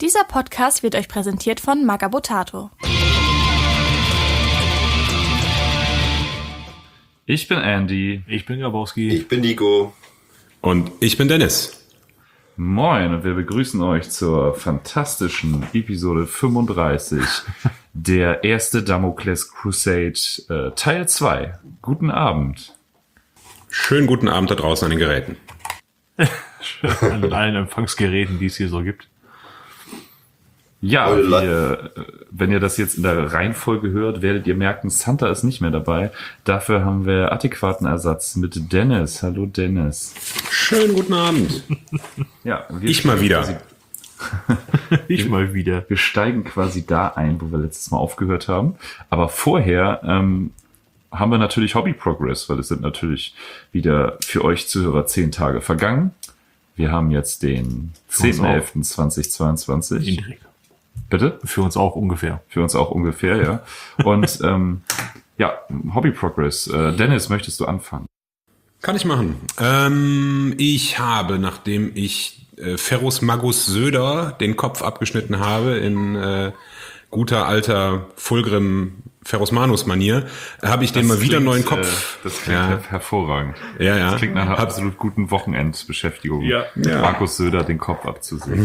Dieser Podcast wird euch präsentiert von Magabotato. Ich bin Andy. Ich bin Grabowski. Ich bin Nico. Und ich bin Dennis. Moin und wir begrüßen euch zur fantastischen Episode 35, der erste Damokles Crusade Teil 2. Guten Abend. Schönen guten Abend da draußen an den Geräten. An allen Empfangsgeräten, die es hier so gibt. Ja, wenn ihr das jetzt in der Reihenfolge hört, werdet ihr merken, Santa ist nicht mehr dabei. Dafür haben wir adäquaten Ersatz mit Dennis. Hallo Dennis. Schönen guten Abend. Ja, Ich mal wieder. Wir steigen quasi da ein, wo wir letztes Mal aufgehört haben. Aber vorher haben wir natürlich Hobby Progress, weil es sind natürlich wieder für euch Zuhörer 10 Tage vergangen. Wir haben jetzt den 10.11.2022. Indirekt. Bitte? Für uns auch ungefähr. Für uns auch ungefähr, ja. Und ja, Hobby Progress. Dennis, möchtest du anfangen? Kann ich machen. Ich habe, nachdem ich Ferrus Magus Söder den Kopf abgeschnitten habe in guter alter Fulgrim Ferrus Manus Manier, habe ich den mal wieder einen neuen Kopf. Das klingt hervorragend. Ja. Das klingt nach einer absolut guten Wochenendbeschäftigung. Ja. Markus Söder den Kopf abzusehen.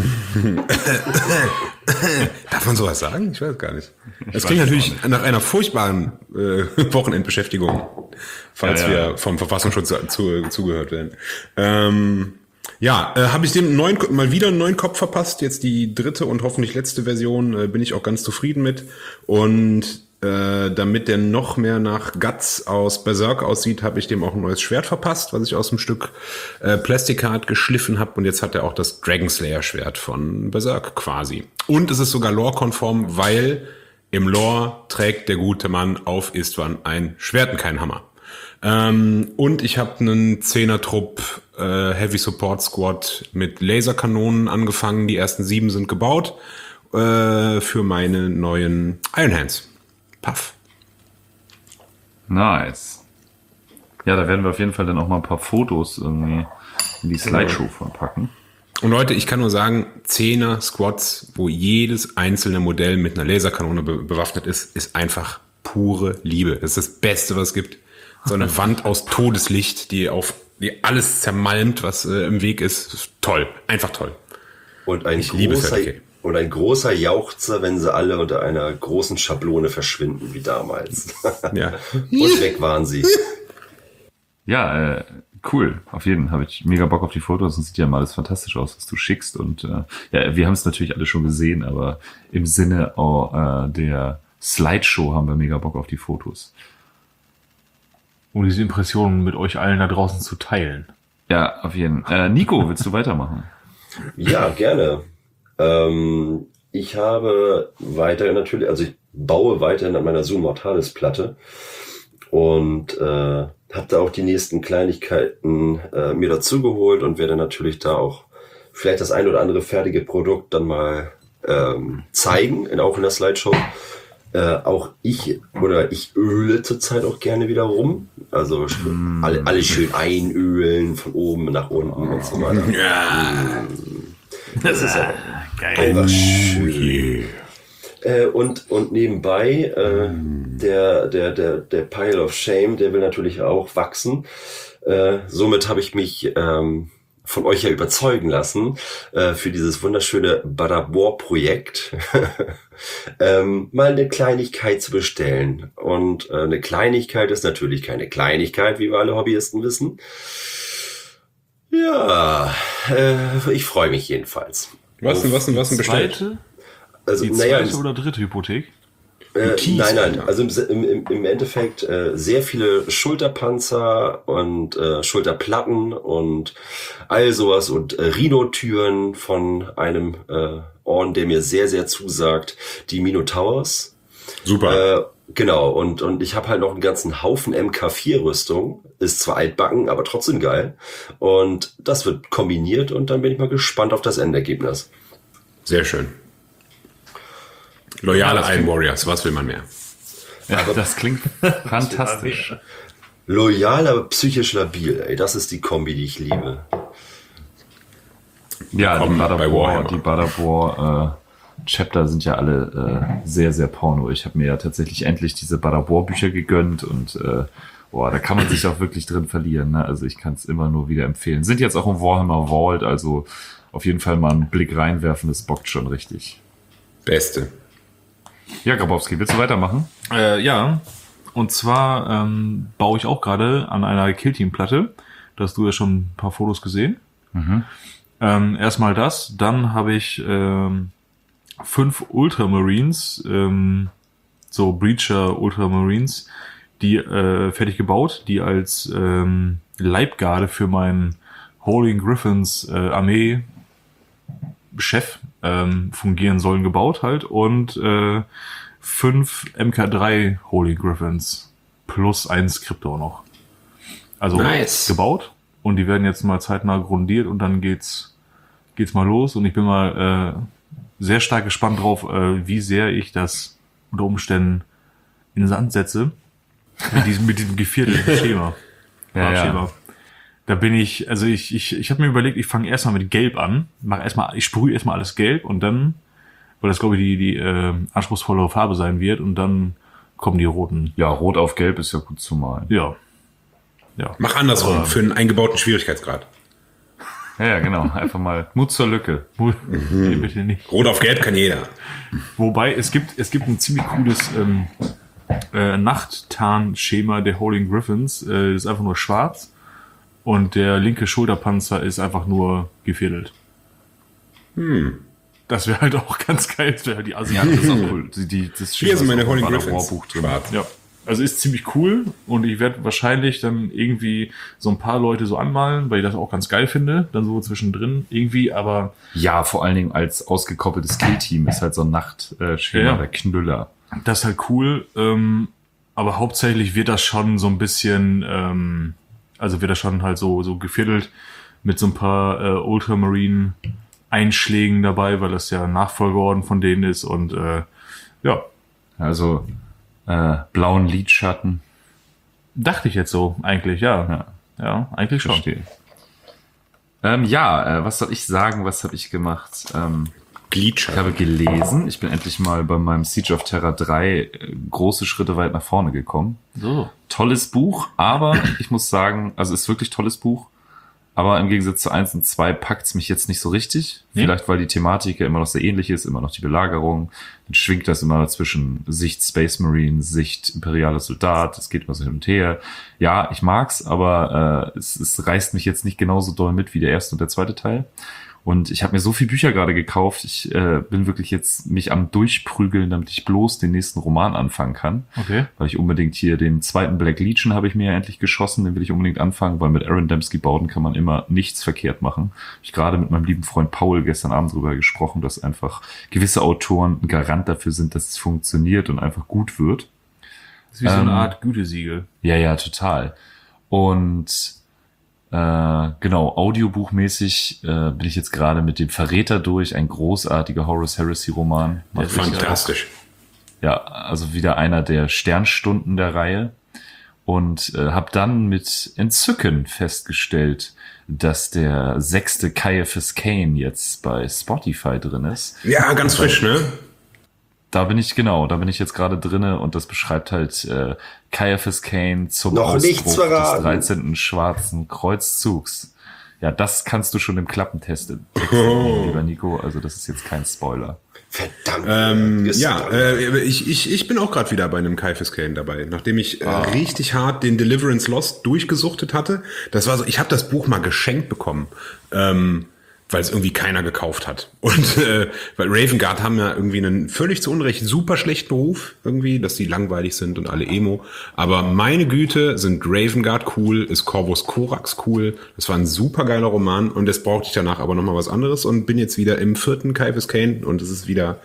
Darf man sowas sagen? Ich weiß gar nicht. Das klingt natürlich nach einer furchtbaren Wochenendbeschäftigung, falls wir vom Verfassungsschutz zugehört werden. Habe ich dem mal wieder einen neuen Kopf verpasst. Jetzt die dritte und hoffentlich letzte Version, bin ich auch ganz zufrieden mit. Und damit der noch mehr nach Guts aus Berserk aussieht, habe ich dem auch ein neues Schwert verpasst, was ich aus dem Stück Plastikart geschliffen habe. Und jetzt hat er auch das Dragon Slayer Schwert von Berserk quasi. Und es ist sogar lore-konform, weil im Lore trägt der gute Mann auf Istvan ein Schwert und keinen Hammer. Und ich habe einen 10er-Trupp Heavy Support Squad mit Laserkanonen angefangen. Die ersten 7 sind gebaut für meine neuen Iron Hands. Puff. Nice. Ja, da werden wir auf jeden Fall dann auch mal ein paar Fotos irgendwie in die Slideshow von packen. Und Leute, ich kann nur sagen, 10er Squads, wo jedes einzelne Modell mit einer Laserkanone bewaffnet ist, ist einfach pure Liebe. Das ist das Beste, was es gibt. So eine Wand aus Todeslicht, die alles zermalmt, was im Weg ist. Toll. Einfach toll. Und ein großer Jauchzer, wenn sie alle unter einer großen Schablone verschwinden, wie damals. Ja. Und weg waren sie. Ja, cool. Auf jeden Fall habe ich mega Bock auf die Fotos und sieht ja mal alles fantastisch aus, was du schickst. Und ja, wir haben es natürlich alle schon gesehen, aber im Sinne der Slideshow haben wir mega Bock auf die Fotos. Um diese Impressionen mit euch allen da draußen zu teilen. Ja, auf jeden Fall. Nico, willst du weitermachen? Ja, gerne. Ich habe ich baue weiterhin an meiner Zoom Mortalis Platte und habe da auch die nächsten Kleinigkeiten mir dazu geholt und werde natürlich da auch vielleicht das ein oder andere fertige Produkt dann mal zeigen, auch in der Slideshow. Auch ich öle zurzeit auch gerne wieder rum. Also alle schön einölen, von oben nach unten und so weiter. Ja. Das ist ja geil. einfach schön. Und nebenbei, der Pile of Shame, der will natürlich auch wachsen. Somit habe ich mich von euch ja überzeugen lassen, für dieses wunderschöne Badabor-Projekt mal eine Kleinigkeit zu bestellen. Und eine Kleinigkeit ist natürlich keine Kleinigkeit, wie wir alle Hobbyisten wissen. Ja, ich freue mich jedenfalls. Was denn bestellt? Zweite? Also, Die zweite oder dritte Hypothek? Nein. Also im Endeffekt sehr viele Schulterpanzer und Schulterplatten und all sowas und Rhino-Türen von einem Orden, der mir sehr, sehr zusagt, die Minotowers. Super. Genau, und ich habe halt noch einen ganzen Haufen MK4-Rüstung. Ist zwar altbacken, aber trotzdem geil. Und das wird kombiniert und dann bin ich mal gespannt auf das Endergebnis. Sehr schön. Loyale Iron Warriors, was will man mehr? Ja, das klingt fantastisch. Loyal, aber psychisch labil, ey. Das ist die Kombi, die ich liebe. Ja, die Badabor Chapter sind ja alle sehr, sehr porno. Ich habe mir ja tatsächlich endlich diese Barabor-Bücher gegönnt und da kann man sich auch wirklich drin verlieren. Ne? Also ich kann es immer nur wieder empfehlen. Sind jetzt auch im Warhammer Vault, also auf jeden Fall mal einen Blick reinwerfen, das bockt schon richtig. Beste. Ja, Grabowski, willst du weitermachen? Ja, und zwar baue ich auch gerade an einer Kill-Team-Platte. Da hast du ja schon ein paar Fotos gesehen. Erstmal das, dann habe ich 5 Ultramarines, so Breacher Ultramarines, die fertig gebaut, die als Leibgarde für meinen Holy Griffins Armee Chef fungieren sollen, gebaut halt, und 5 MK3 Holy Griffins plus ein Skriptor noch. Also nice. Gebaut, und die werden jetzt mal zeitnah grundiert und dann geht's mal los, und ich bin mal sehr stark gespannt drauf, wie sehr ich das unter Umständen in den Sand setze mit diesem geviertelten Schema. Ja. Da bin ich, also ich habe mir überlegt, ich fange erstmal mit Gelb an, ich sprühe erstmal alles gelb, und dann, weil das glaube ich die anspruchsvollere Farbe sein wird, und dann kommen die roten. Ja, rot auf gelb ist ja gut zu malen. Ja. Mach andersrum, für einen eingebauten Schwierigkeitsgrad. Ja, genau. Einfach mal Mut zur Lücke. Nee, bitte nicht. Rot auf gelb kann jeder. Wobei, es gibt ein ziemlich cooles Nachttarn-Schema der Holy Griffins. Das ist einfach nur schwarz. Und der linke Schulterpanzer ist einfach nur geviertelt. Das wäre halt auch ganz geil. Das wäre halt die Asiaten. Ja, das ist auch cool. Das Hier sind meine Holy War Griffins. Buch drin. Schwarz. Ja. Also ist ziemlich cool, und ich werde wahrscheinlich dann irgendwie so ein paar Leute so anmalen, weil ich das auch ganz geil finde, dann so zwischendrin irgendwie, aber Ja, vor allen Dingen als ausgekoppeltes Kill-Team ist halt so ein Nachtschema Ja. der Knüller. das ist halt cool, aber hauptsächlich wird das schon so ein bisschen, also wird das schon halt so geviertelt mit so ein paar Ultramarine-Einschlägen dabei, weil das ja ein Nachfolgeorden von denen ist, und ja, Also blauen Lidschatten. dachte ich jetzt so eigentlich, ja. Ja, eigentlich schon. Verstehe. Was soll ich sagen? Was habe ich gemacht? Ich habe gelesen. Ich bin endlich mal bei meinem Siege of Terra 3 große Schritte weit nach vorne gekommen. So. Tolles Buch, aber ich muss sagen, also ist wirklich tolles Buch, aber im Gegensatz zu 1 und 2 packt's mich jetzt nicht so richtig. Nee. Vielleicht, weil die Thematik ja immer noch sehr ähnlich ist, immer noch die Belagerung. Dann schwingt das immer zwischen Sicht Space Marine, Sicht imperialer Soldat. Es geht immer so hin und her. Ja, ich mag's, aber es reißt mich jetzt nicht genauso doll mit wie der erste und der zweite Teil. Und ich habe mir so viele Bücher gerade gekauft. Ich bin wirklich jetzt mich am Durchprügeln, damit ich bloß den nächsten Roman anfangen kann. Okay. Weil ich unbedingt hier den zweiten Black Legion habe ich mir ja endlich geschossen. Den will ich unbedingt anfangen, weil mit Aaron Dembski-Bauten kann man immer nichts verkehrt machen. Hab ich gerade mit meinem lieben Freund Paul gestern Abend drüber gesprochen, dass einfach gewisse Autoren ein Garant dafür sind, dass es funktioniert und einfach gut wird. Das ist wie so eine Art Gütesiegel. Ja, total. Und genau, audiobuchmäßig bin ich jetzt gerade mit dem Verräter durch, ein großartiger Horus Heresy Roman. Fantastisch. Ja, also wieder einer der Sternstunden der Reihe. Und habe dann mit Entzücken festgestellt, dass der 6. Caiaphas Cain jetzt bei Spotify drin ist. Ja, ganz frisch, ne? Da bin ich jetzt gerade drinne, und das beschreibt halt Caiaphas Cain zum Noch nichts Ausbruch des verraten. 13. Schwarzen Kreuzzugs. Ja, das kannst du schon im Klappentest lieber Nico, also das ist jetzt kein Spoiler. Verdammt. Ich bin auch gerade wieder bei einem Caiaphas Cain dabei, nachdem ich richtig hart den Deliverance Lost durchgesuchtet hatte. Das war so, ich habe das Buch mal geschenkt bekommen, weil es irgendwie keiner gekauft hat. Und weil Raven Guard haben ja irgendwie einen völlig zu Unrecht super schlechten Ruf, irgendwie, dass die langweilig sind und alle Emo. Aber meine Güte, sind Raven Guard cool, ist Corvus Corax cool. Das war ein super geiler Roman, und jetzt brauchte ich danach aber nochmal was anderes und bin jetzt wieder im 4. Caiaphas Cain, und es ist wieder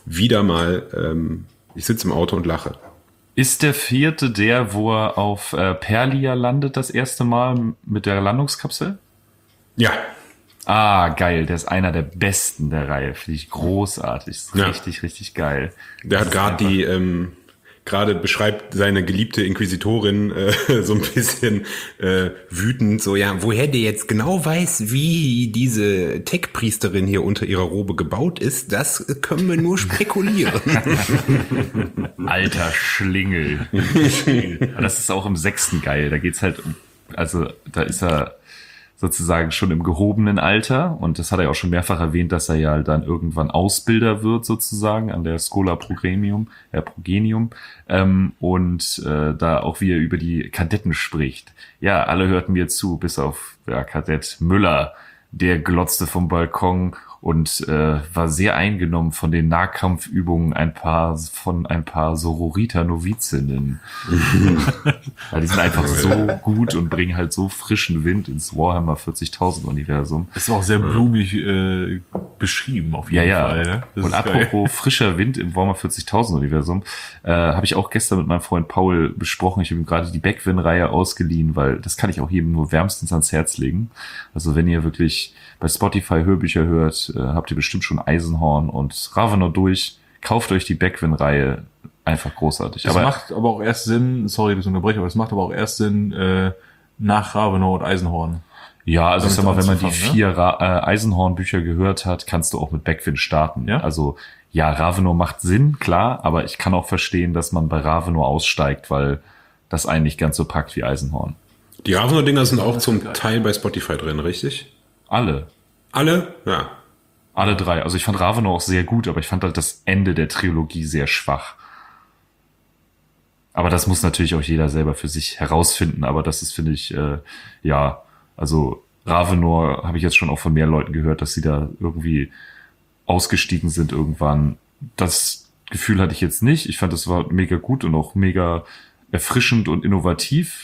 mal, ich sitze im Auto und lache. Ist der 4. der, wo er auf Perlia landet das erste Mal mit der Landungskapsel? Ja. Ah, geil. Der ist einer der besten der Reihe. Finde ich großartig. Ist Ja. richtig, richtig geil. Der hat gerade gerade beschreibt seine geliebte Inquisitorin so ein bisschen wütend, so ja, woher der jetzt genau weiß, wie diese Tech-Priesterin hier unter ihrer Robe gebaut ist, das können wir nur spekulieren. Alter Schlingel. Das ist auch im 6. geil. Da geht's halt um, also da ist er sozusagen schon im gehobenen Alter und das hat er ja auch schon mehrfach erwähnt, dass er ja dann irgendwann Ausbilder wird sozusagen an der Schola Progenium, da auch wie er über die Kadetten spricht. Ja, alle hörten mir zu, bis auf Kadett Müller, der glotzte vom Balkon und war sehr eingenommen von den Nahkampfübungen ein paar Sororita-Novizinnen. Ja, die sind einfach so gut und bringen halt so frischen Wind ins Warhammer 40.000 Universum. Ist auch sehr blumig beschrieben auf jeden Fall. Ne? Und apropos geil. Frischer Wind im Warhammer 40.000 Universum, habe ich auch gestern mit meinem Freund Paul besprochen. Ich habe ihm gerade die Beckwin-Reihe ausgeliehen, weil das kann ich auch jedem nur wärmstens ans Herz legen. Also wenn ihr wirklich bei Spotify Hörbücher hört, habt ihr bestimmt schon Eisenhorn und Ravenor durch. Kauft euch die Beckwin-Reihe. Einfach großartig. Das macht aber auch erst Sinn, sorry, dass ich unterbreche, aber es macht aber auch erst Sinn nach Ravenor und Eisenhorn. Ja, also ich sag mal, wenn man die 4 Eisenhorn-Bücher gehört hat, kannst du auch mit Beckwin starten. Ja? Also ja, Ravenor macht Sinn, klar, aber ich kann auch verstehen, dass man bei Ravenor aussteigt, weil das einen nicht ganz so packt wie Eisenhorn. Die Ravenor-Dinger sind auch zum Teil bei Spotify drin, richtig? Alle? Ja. Alle 3. Also ich fand Ravenor auch sehr gut, aber ich fand halt das Ende der Trilogie sehr schwach. Aber das muss natürlich auch jeder selber für sich herausfinden. Aber das ist, finde ich, also Ravenor habe ich jetzt schon auch von mehr Leuten gehört, dass sie da irgendwie ausgestiegen sind irgendwann. Das Gefühl hatte ich jetzt nicht. Ich fand, das war mega gut und auch mega erfrischend und innovativ.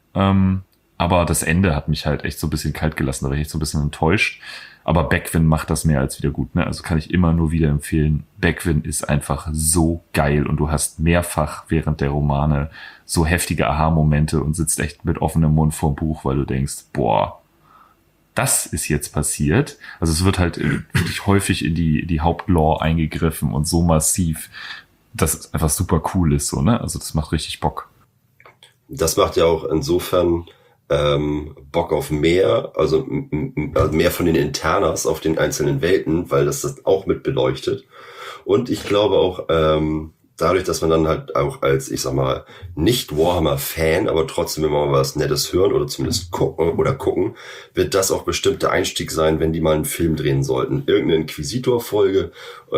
Aber das Ende hat mich halt echt so ein bisschen kalt gelassen. Da war ich echt so ein bisschen enttäuscht. Aber Beckwin macht das mehr als wieder gut, ne? Also kann ich immer nur wieder empfehlen. Beckwin ist einfach so geil und du hast mehrfach während der Romane so heftige Aha-Momente und sitzt echt mit offenem Mund vorm Buch, weil du denkst, boah, das ist jetzt passiert. Also es wird halt wirklich häufig in die Hauptlore eingegriffen und so massiv, dass es einfach super cool ist, so, ne? Also das macht richtig Bock. Das macht ja auch insofern Bock auf mehr, also mehr von den Internas auf den einzelnen Welten, weil das auch mit beleuchtet. Und ich glaube auch, dadurch, dass man dann halt auch als, ich sag mal, nicht Warhammer-Fan, aber trotzdem immer mal was Nettes hören oder zumindest gucken, wird das auch bestimmt der Einstieg sein, wenn die mal einen Film drehen sollten. Irgendeine Inquisitor-Folge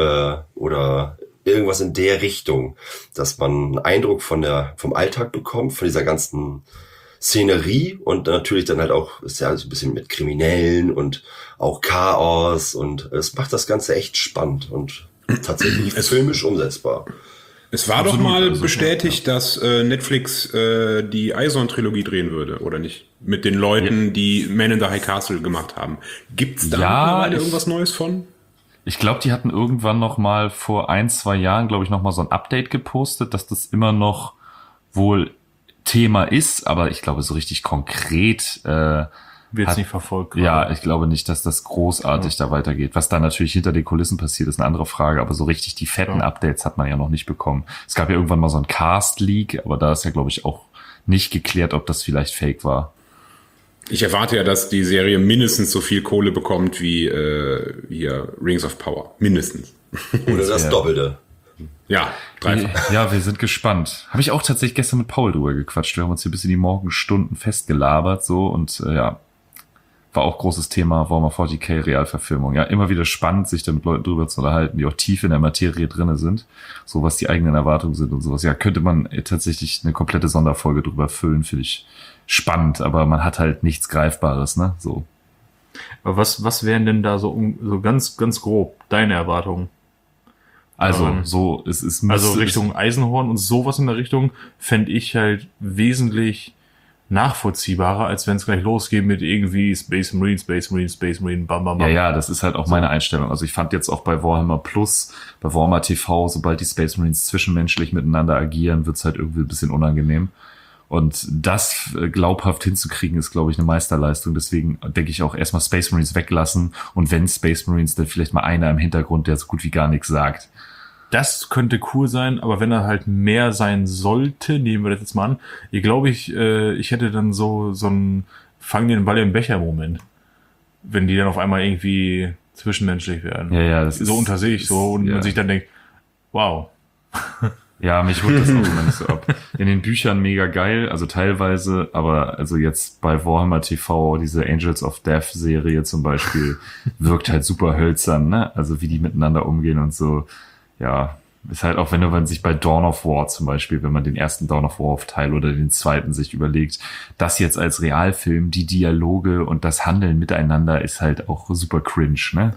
oder irgendwas in der Richtung, dass man einen Eindruck vom Alltag bekommt, von dieser ganzen Szenerie und natürlich dann halt auch, ist ja so ein bisschen mit Kriminellen und auch Chaos und es macht das Ganze echt spannend und tatsächlich filmisch umsetzbar. Es war doch mal bestätigt, dass Netflix die Eison-Trilogie drehen würde, oder nicht? Mit den Leuten, die Man in the High Castle gemacht haben. Gibt's da mittlerweile irgendwas Neues von? Ich glaube, die hatten irgendwann noch mal vor 1-2 Jahren, glaube ich, noch mal so ein Update gepostet, dass das immer noch wohl Thema ist, aber ich glaube, so richtig konkret wird es nicht verfolgt. Ja, ich glaube nicht, dass das großartig da weitergeht. Was da natürlich hinter den Kulissen passiert, ist eine andere Frage, aber so richtig die fetten Updates hat man ja noch nicht bekommen. Es gab ja irgendwann mal so ein Cast-Leak, aber da ist ja, glaube ich, auch nicht geklärt, ob das vielleicht fake war. Ich erwarte ja, dass die Serie mindestens so viel Kohle bekommt wie hier Rings of Power. Mindestens. Oder das Doppelte. Ja, dreifach. Ja, wir sind gespannt. Habe ich auch tatsächlich gestern mit Paul drüber gequatscht. Wir haben uns hier bis in die Morgenstunden festgelabert so und war auch großes Thema Warhammer 40k Realverfilmung. Ja, immer wieder spannend, sich da mit Leuten drüber zu unterhalten, die auch tief in der Materie drinne sind, so was die eigenen Erwartungen sind und sowas. Ja, könnte man tatsächlich eine komplette Sonderfolge drüber füllen, finde ich spannend, aber man hat halt nichts Greifbares, ne? So. Aber was wären denn da so ganz, ganz grob deine Erwartungen? Also, so, es ist... Also Richtung Eisenhorn und sowas in der Richtung fände ich halt wesentlich nachvollziehbarer, als wenn es gleich losgeht mit irgendwie Space Marine, bam, bam, bam. Ja, das ist halt auch meine Einstellung. Also ich fand jetzt auch bei Warhammer Plus, bei Warhammer TV, sobald die Space Marines zwischenmenschlich miteinander agieren, wird's halt irgendwie ein bisschen unangenehm. Und das glaubhaft hinzukriegen, ist, glaube ich, eine Meisterleistung. Deswegen denke ich auch erstmal Space Marines weglassen und wenn Space Marines, dann vielleicht mal einer im Hintergrund, der so gut wie gar nichts sagt. das könnte cool sein, aber wenn er halt mehr sein sollte, nehmen wir das jetzt mal an, ich glaube, ich hätte dann so einen Fang den Ball im Becher-Moment, wenn die dann auf einmal irgendwie zwischenmenschlich werden. Ja, das so ist, unter sich, so, und man sich dann denkt, wow. Ja, mich holt das auch immer nicht so ab. In den Büchern mega geil, also teilweise, aber also jetzt bei Warhammer TV, diese Angels of Death Serie zum Beispiel, wirkt halt super hölzern, ne? Also wie die miteinander umgehen und so. Ja, ist halt auch, wenn man sich bei Dawn of War zum Beispiel, wenn man den ersten Dawn of War Teil oder den zweiten sich überlegt, das jetzt als Realfilm, die Dialoge und das Handeln miteinander ist halt auch super cringe, ne?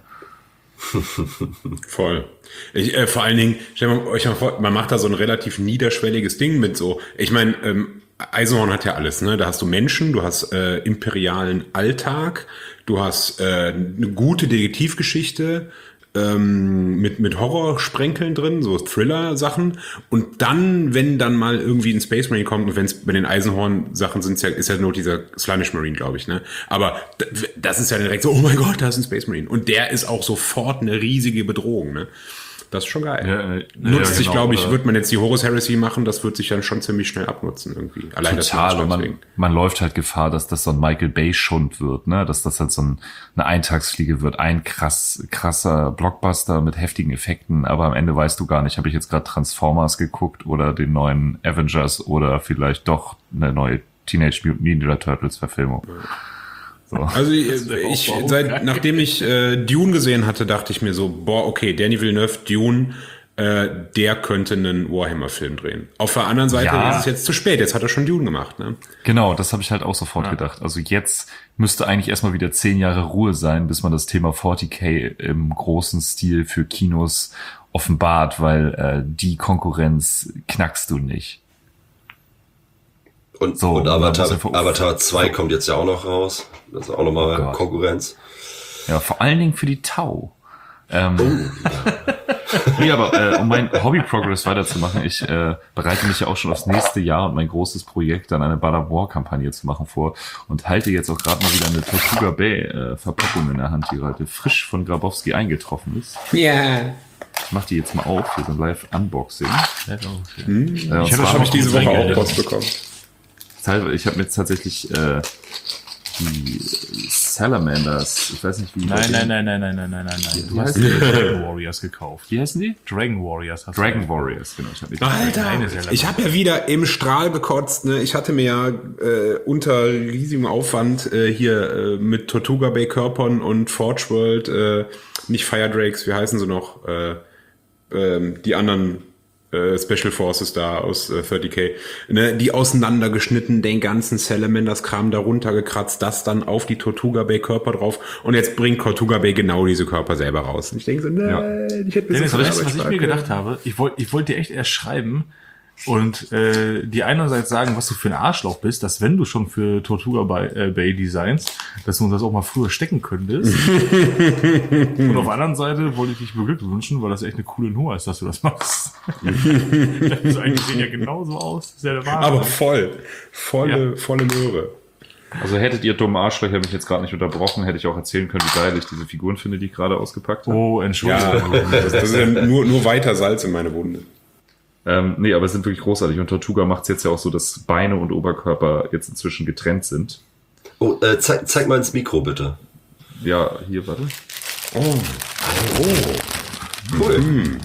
Voll. Vor allen Dingen, stellt euch mal vor, man macht da so ein relativ niederschwelliges Ding mit so, ich meine, Eisenhorn hat ja alles, ne? Da hast du Menschen, du hast imperialen Alltag, du hast eine gute Detektivgeschichte, mit Horrorsprenkeln drin, so Thriller-Sachen. Und dann, wenn dann mal irgendwie ein Space Marine kommt, und wenn es bei den Eisenhorn-Sachen sind, ist ja nur dieser Slanish Marine, glaube ich, ne? Aber das ist ja direkt so, oh mein Gott, da ist ein Space Marine. Und der ist auch sofort eine riesige Bedrohung, ne? Das ist schon geil. Nutzt sich, glaube ich, wird man jetzt die Horus Heresy machen, das wird sich dann schon ziemlich schnell abnutzen irgendwie. Allein total, und man läuft halt Gefahr, dass das so ein Michael Bay Schund wird, ne, dass das halt so eine Eintagsfliege wird, ein krasser Blockbuster mit heftigen Effekten, aber am Ende weißt du gar nicht, habe ich jetzt gerade Transformers geguckt oder den neuen Avengers oder vielleicht doch eine neue Teenage Mutant Ninja Turtles Verfilmung. So. Also nachdem ich Dune gesehen hatte, dachte ich mir so, boah, okay, Denis Villeneuve, Dune, der könnte einen Warhammer-Film drehen. Auf der anderen Seite ist es jetzt zu spät, jetzt hat er schon Dune gemacht, ne? Genau, das habe ich halt auch sofort gedacht. Also jetzt müsste eigentlich erstmal wieder 10 Jahre Ruhe sein, bis man das Thema 40k im großen Stil für Kinos offenbart, weil die Konkurrenz knackst du nicht. Und Avatar 2 kommt jetzt ja auch noch raus. Das ist auch nochmal Konkurrenz. Ja, vor allen Dingen für die Tau. Nee, aber um mein Hobby-Progress weiterzumachen, ich bereite mich ja auch schon aufs nächste Jahr und mein großes Projekt, dann eine Bad War-Kampagne zu machen vor und halte jetzt auch gerade mal wieder eine Tortuga Bay Verpackung in der Hand, die heute frisch von Grabowski eingetroffen ist. Ja. Yeah. Ich mache die jetzt mal auf für so ein Live-Unboxing. Ich habe diese Woche auch Post bekommen. Ich habe mir jetzt tatsächlich die Salamanders, ich weiß nicht wie. Nein. Du hast die Dragon Warriors gekauft. Wie heißen die? Dragon Warriors. Dragon Warriors, genau. Ich habe ja wieder im Strahl gekotzt. Ne? Ich hatte mir ja unter riesigem Aufwand hier mit Tortuga Bay Körpern und Forge World, nicht Fire Drakes, wie heißen sie noch? Die anderen Special Forces da aus 30k, ne, die auseinandergeschnitten, den ganzen Salamanders-Kram da runtergekratzt, das dann auf die Tortuga Bay Körper drauf und jetzt bringt Tortuga Bay genau diese Körper selber raus. Und ich denke so, nein, ich hätte mir so was ich mir gedacht habe, ich wollte dir echt erst schreiben und die einerseits sagen, was du für ein Arschloch bist, dass wenn du schon für Tortuga Bay designst, dass du uns das auch mal früher stecken könntest. Und auf der anderen Seite wollte ich dich beglückwünschen, weil das echt eine coole Nummer ist, dass du das machst. Das eigentlich sehen ja genauso aus. Das ist ja der Wahnsinn. Aber volle Möhre. Also hättet ihr dummen Arschlöcher mich jetzt gerade nicht unterbrochen, hätte ich auch erzählen können, wie geil ich diese Figuren finde, die ich gerade ausgepackt habe. Oh, Entschuldigung. Ja, das ist ja nur weiter Salz in meine Wunde. Nee, aber es sind wirklich großartig. Und Tortuga macht es jetzt ja auch so, dass Beine und Oberkörper jetzt inzwischen getrennt sind. Oh, zeig mal ins Mikro, bitte. Ja, hier, warte. Oh. Cool.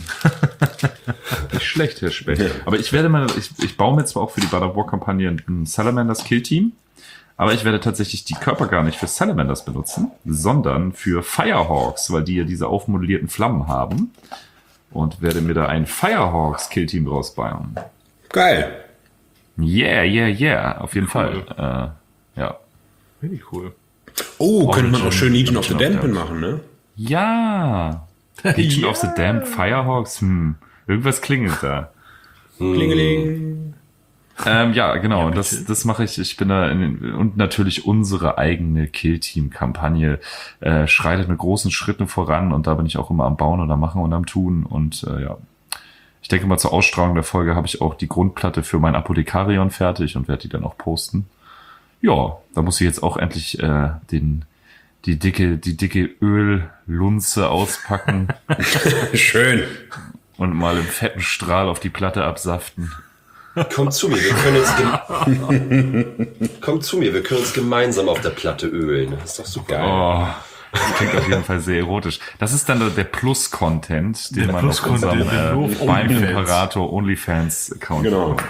Nicht schlecht, Herr Specht. Aber ich baue mir zwar auch für die Bad War-Kampagne ein Salamanders Kill-Team, aber ich werde tatsächlich die Körper gar nicht für Salamanders benutzen, sondern für Firehawks, weil die ja diese aufmodellierten Flammen haben. Und werde mir da ein Firehawks Killteam draus bauen. Geil. Yeah. Auf jeden Fall. Ja. Richtig cool. Oh, könnte man auch schön Legion of the Damned machen, ne? Ja. Legion of the Damned, Firehawks, irgendwas klingelt da. Klingeling. Ja, genau. Ja, das mache ich. Ich bin da und natürlich unsere eigene Kill-Team-Kampagne schreitet mit großen Schritten voran und da bin ich auch immer am Bauen und am Machen und am Tun und ja. Ich denke mal, zur Ausstrahlung der Folge habe ich auch die Grundplatte für mein Apothekarion fertig und werde die dann auch posten. Ja, da muss ich jetzt auch endlich die dicke Öllunze auspacken. Schön. und mal im fetten Strahl auf die Platte absaften. Komm zu mir, wir können uns gemeinsam auf der Platte ölen. Das ist doch super. Oh, das klingt auf jeden Fall sehr erotisch. Das ist dann der Plus-Content, den man auf unserem beim Imperator OnlyFans-Account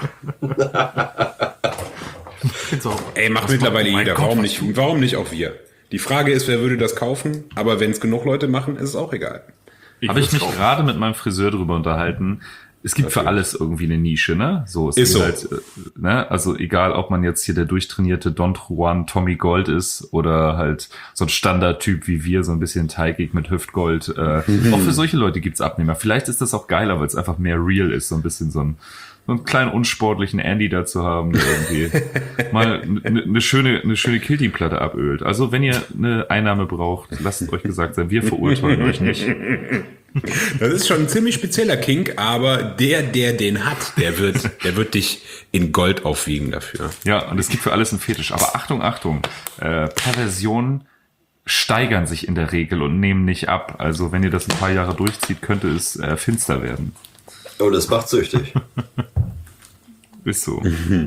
Ey, macht mittlerweile jeder. Warum nicht auch wir? Die Frage ist, wer würde das kaufen? Aber wenn es genug Leute machen, ist es auch egal. Habe ich mich gerade mit meinem Friseur drüber unterhalten. Es gibt für alles irgendwie eine Nische, ne? So, es ist so. Halt, ne? Also egal, ob man jetzt hier der durchtrainierte Don Juan Tommy Gold ist oder halt so ein Standardtyp wie wir, so ein bisschen teigig mit Hüftgold. Auch für solche Leute gibt's Abnehmer. Vielleicht ist das auch geiler, weil es einfach mehr real ist, so ein bisschen so einen kleinen unsportlichen Andy da zu haben, der irgendwie mal eine schöne Kilting-Platte abölt. Also wenn ihr eine Einnahme braucht, lasst euch gesagt sein, wir verurteilen euch nicht. Das ist schon ein ziemlich spezieller Kink, aber der den hat, der wird dich in Gold aufwiegen dafür. Ja, und es gibt für alles einen Fetisch. Aber Achtung, Perversionen steigern sich in der Regel und nehmen nicht ab. Also wenn ihr das ein paar Jahre durchzieht, könnte es finster werden. Oh, das macht süchtig. Ist so.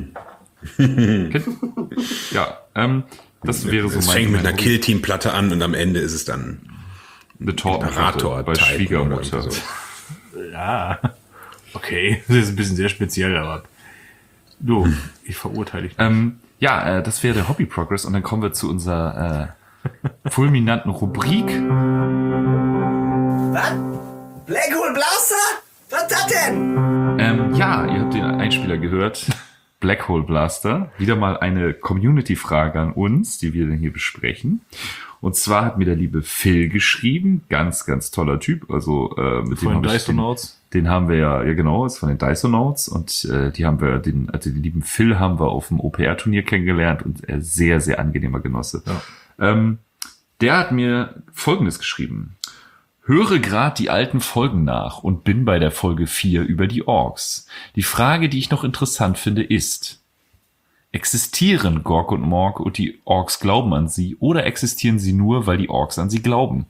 Ja, das wäre so mein... Es fängt mit einer Kill-Team-Platte an und am Ende ist es dann eine Tortenplatte bei Schwiegermutter. So. Ja, okay. Das ist ein bisschen sehr speziell, aber du, ich verurteile dich nicht. Das wäre der Hobby Progress und dann kommen wir zu unserer fulminanten Rubrik. Was? Black Hole Blaster? Was ist das denn? Ihr habt den Einspieler gehört. Black Hole Blaster. Wieder mal eine Community-Frage an uns, die wir dann hier besprechen. Und zwar hat mir der liebe Phil geschrieben. Ganz, ganz toller Typ. Also mit dem von den Dysonauts. Den haben wir ja genau, ist von den Dysonauts. Und die haben wir, den lieben Phil haben wir auf dem OPR-Turnier kennengelernt und sehr, sehr angenehmer Genosse. Ja. Der hat mir Folgendes geschrieben. Höre grad die alten Folgen nach und bin bei der Folge 4 über die Orks. Die Frage, die ich noch interessant finde, ist: Existieren Gork und Mork und die Orks glauben an sie oder existieren sie nur, weil die Orks an sie glauben?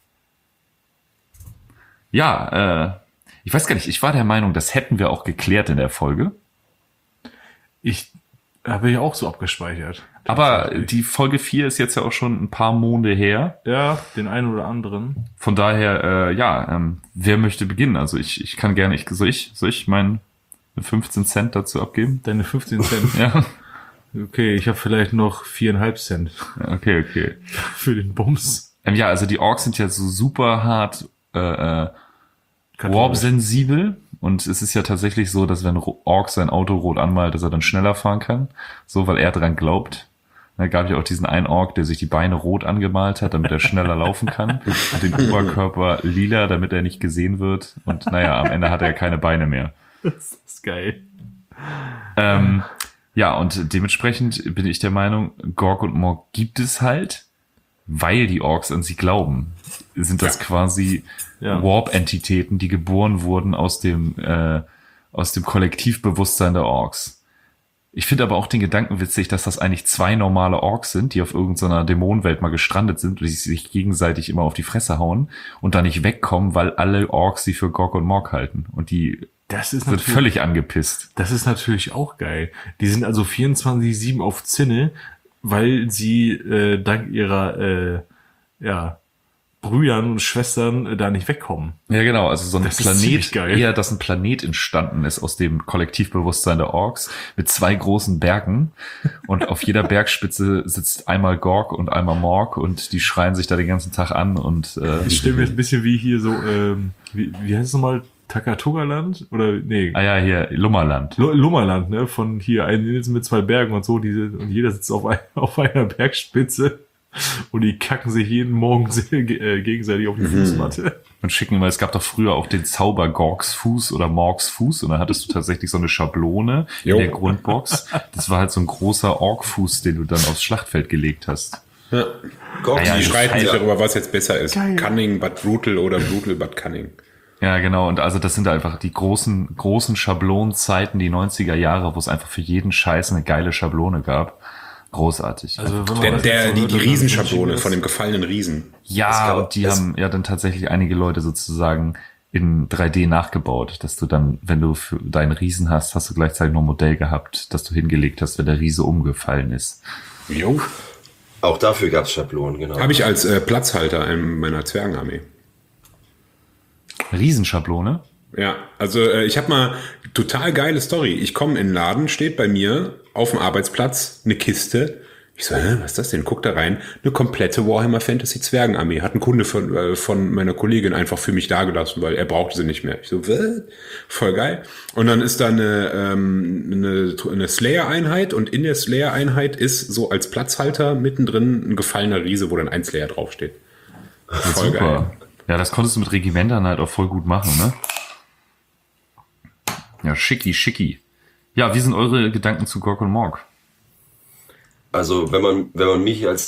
Ja, ich weiß gar nicht, ich war der Meinung, das hätten wir auch geklärt in der Folge. Habe ich auch so abgespeichert. Aber die Folge 4 ist jetzt ja auch schon ein paar Monde her. Ja, den einen oder anderen. Von daher, wer möchte beginnen? Also ich kann gerne, soll ich meine 15 Cent dazu abgeben? Deine 15 Cent? Ja. Okay, ich habe vielleicht noch 4,5 Cent. Okay. Für den Bums. Also die Orks sind ja so super hart warp-sensibel. Und es ist ja tatsächlich so, dass wenn Ork sein Auto rot anmalt, dass er dann schneller fahren kann. So, weil er dran glaubt. Da gab ja auch diesen einen Ork, der sich die Beine rot angemalt hat, damit er schneller laufen kann. Und den Oberkörper lila, damit er nicht gesehen wird. Und am Ende hat er keine Beine mehr. Das ist geil. Und dementsprechend bin ich der Meinung, Gork und Mork gibt es halt, weil die Orks an sie glauben. Sind das quasi Warp-Entitäten, die geboren wurden aus dem Kollektivbewusstsein der Orks. Ich finde aber auch den Gedanken witzig, dass das eigentlich zwei normale Orks sind, die auf irgendeiner Dämonenwelt mal gestrandet sind und die sich gegenseitig immer auf die Fresse hauen und da nicht wegkommen, weil alle Orks sie für Gork und Mork halten. Und die sind völlig angepisst. Das ist natürlich auch geil. Die sind also 24/7 auf Zinne, weil sie dank ihrer Brüdern und Schwestern da nicht wegkommen. Ja, genau. Also so ein Planet, eher, dass ein Planet entstanden ist aus dem Kollektivbewusstsein der Orks mit 2 großen Bergen und auf jeder Bergspitze sitzt einmal Gork und einmal Mork und die schreien sich da den ganzen Tag an und ich stelle mir jetzt ein bisschen wie hier so, wie heißt es nochmal? Takatoga-Land? Oder, nee. Hier, Lummerland. Lummerland, ne? Von hier, eine Insel mit 2 Bergen und so, und jeder sitzt auf einer Bergspitze und die kacken sich jeden Morgen gegenseitig auf die Fußmatte. Und schicken, weil es gab doch früher auch den Zauber Gorks Fuß oder Morks Fuß und da hattest du tatsächlich so eine Schablone in der Grundbox. Das war halt so ein großer Orkfuß, den du dann aufs Schlachtfeld gelegt hast. Ja. Die streiten sich darüber, was jetzt besser ist. Geil. Cunning but brutal oder brutal but cunning. Ja, genau. Und also das sind einfach die großen Schablonenzeiten, die 90er Jahre, wo es einfach für jeden Scheiß eine geile Schablone gab. Großartig. Also die Riesenschablone von dem gefallenen Riesen. Ja, und die haben ja dann tatsächlich einige Leute sozusagen in 3D nachgebaut, dass du dann, wenn du für deinen Riesen hast du gleichzeitig noch ein Modell gehabt, das du hingelegt hast, wenn der Riese umgefallen ist. Jo. Auch dafür gab es Schablonen, genau. Habe ich als Platzhalter in meiner Zwergenarmee. Riesenschablone? Ja, also ich habe mal total geile Story. Ich komme in den Laden, steht bei mir auf dem Arbeitsplatz eine Kiste. Ich so, was ist das denn? Guck da rein. Eine komplette Warhammer Fantasy Zwergenarmee. Hat ein Kunde von meiner Kollegin einfach für mich dagelassen, weil er brauchte sie nicht mehr. Ich so, was? Voll geil. Und dann ist da eine Slayer-Einheit und in der Slayer-Einheit ist so als Platzhalter mittendrin ein gefallener Riese, wo dann ein Slayer draufsteht. Voll Super. geil. Ja, das konntest du mit Regimentern halt auch voll gut machen, ne? Ja, schicki. Ja, wie sind eure Gedanken zu Gork und Morg? Also wenn man mich als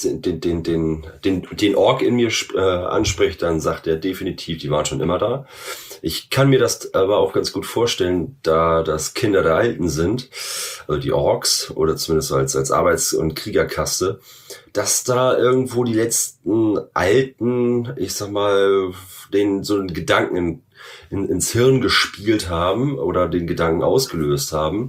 den Ork in mir anspricht, dann sagt er definitiv, die waren schon immer da. Ich kann mir das aber auch ganz gut vorstellen, da das Kinder der Alten sind, also die Orks oder zumindest als Arbeits- und Kriegerkaste, dass da irgendwo die letzten Alten, ich sag mal, denen so einen Gedanken ins Hirn gespielt haben oder den Gedanken ausgelöst haben.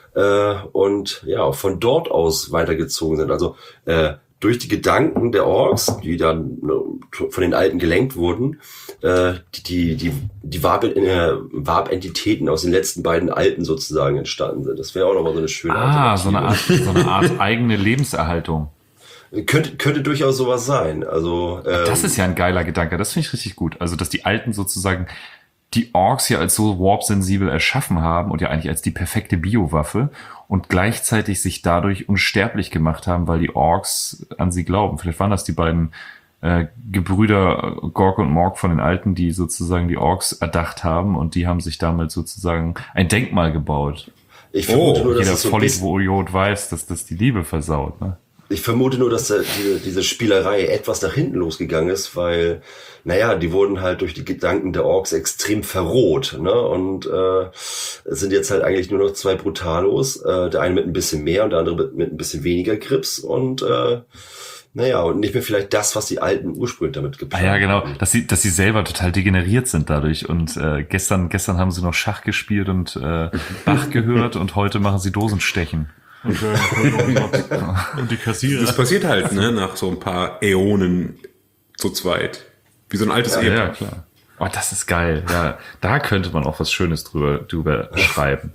Und ja, von dort aus weitergezogen sind. Also durch die Gedanken der Orks, die dann von den Alten gelenkt wurden, die Warp-Entitäten aus den letzten beiden Alten sozusagen entstanden sind. Das wäre auch nochmal so eine schöne Alternative. So eine Art eigene Lebenserhaltung. Könnte durchaus sowas sein. Also Das ist ja ein geiler Gedanke. Das finde ich richtig gut. Also, dass die Alten sozusagen die Orks ja als so warp-sensibel erschaffen haben und ja eigentlich als die perfekte Biowaffe und gleichzeitig sich dadurch unsterblich gemacht haben, weil die Orks an sie glauben. Vielleicht waren das die beiden Gebrüder Gork und Morg von den Alten, die sozusagen die Orks erdacht haben und die haben sich damit sozusagen ein Denkmal gebaut. Ich vermute nur, dass jeder es so Vollidiot weiß, dass das die Liebe versaut, ne? Ich vermute nur, dass diese Spielerei etwas nach hinten losgegangen ist, weil, naja, die wurden halt durch die Gedanken der Orks extrem verroht, ne? Und es sind jetzt halt eigentlich nur noch zwei Brutalos, der eine mit ein bisschen mehr und der andere mit ein bisschen weniger Grips und naja, und nicht mehr vielleicht das, was die Alten ursprünglich damit geplant haben. Ja, genau, dass sie selber total degeneriert sind dadurch. Und gestern haben sie noch Schach gespielt und Bach gehört und heute machen sie Dosenstechen. Und die Kassierer. Das passiert halt, ne, nach so ein paar Äonen zu zweit. Wie so ein altes Ehepaar. Ja, klar. Oh, das ist geil. Ja, da könnte man auch was Schönes drüber schreiben.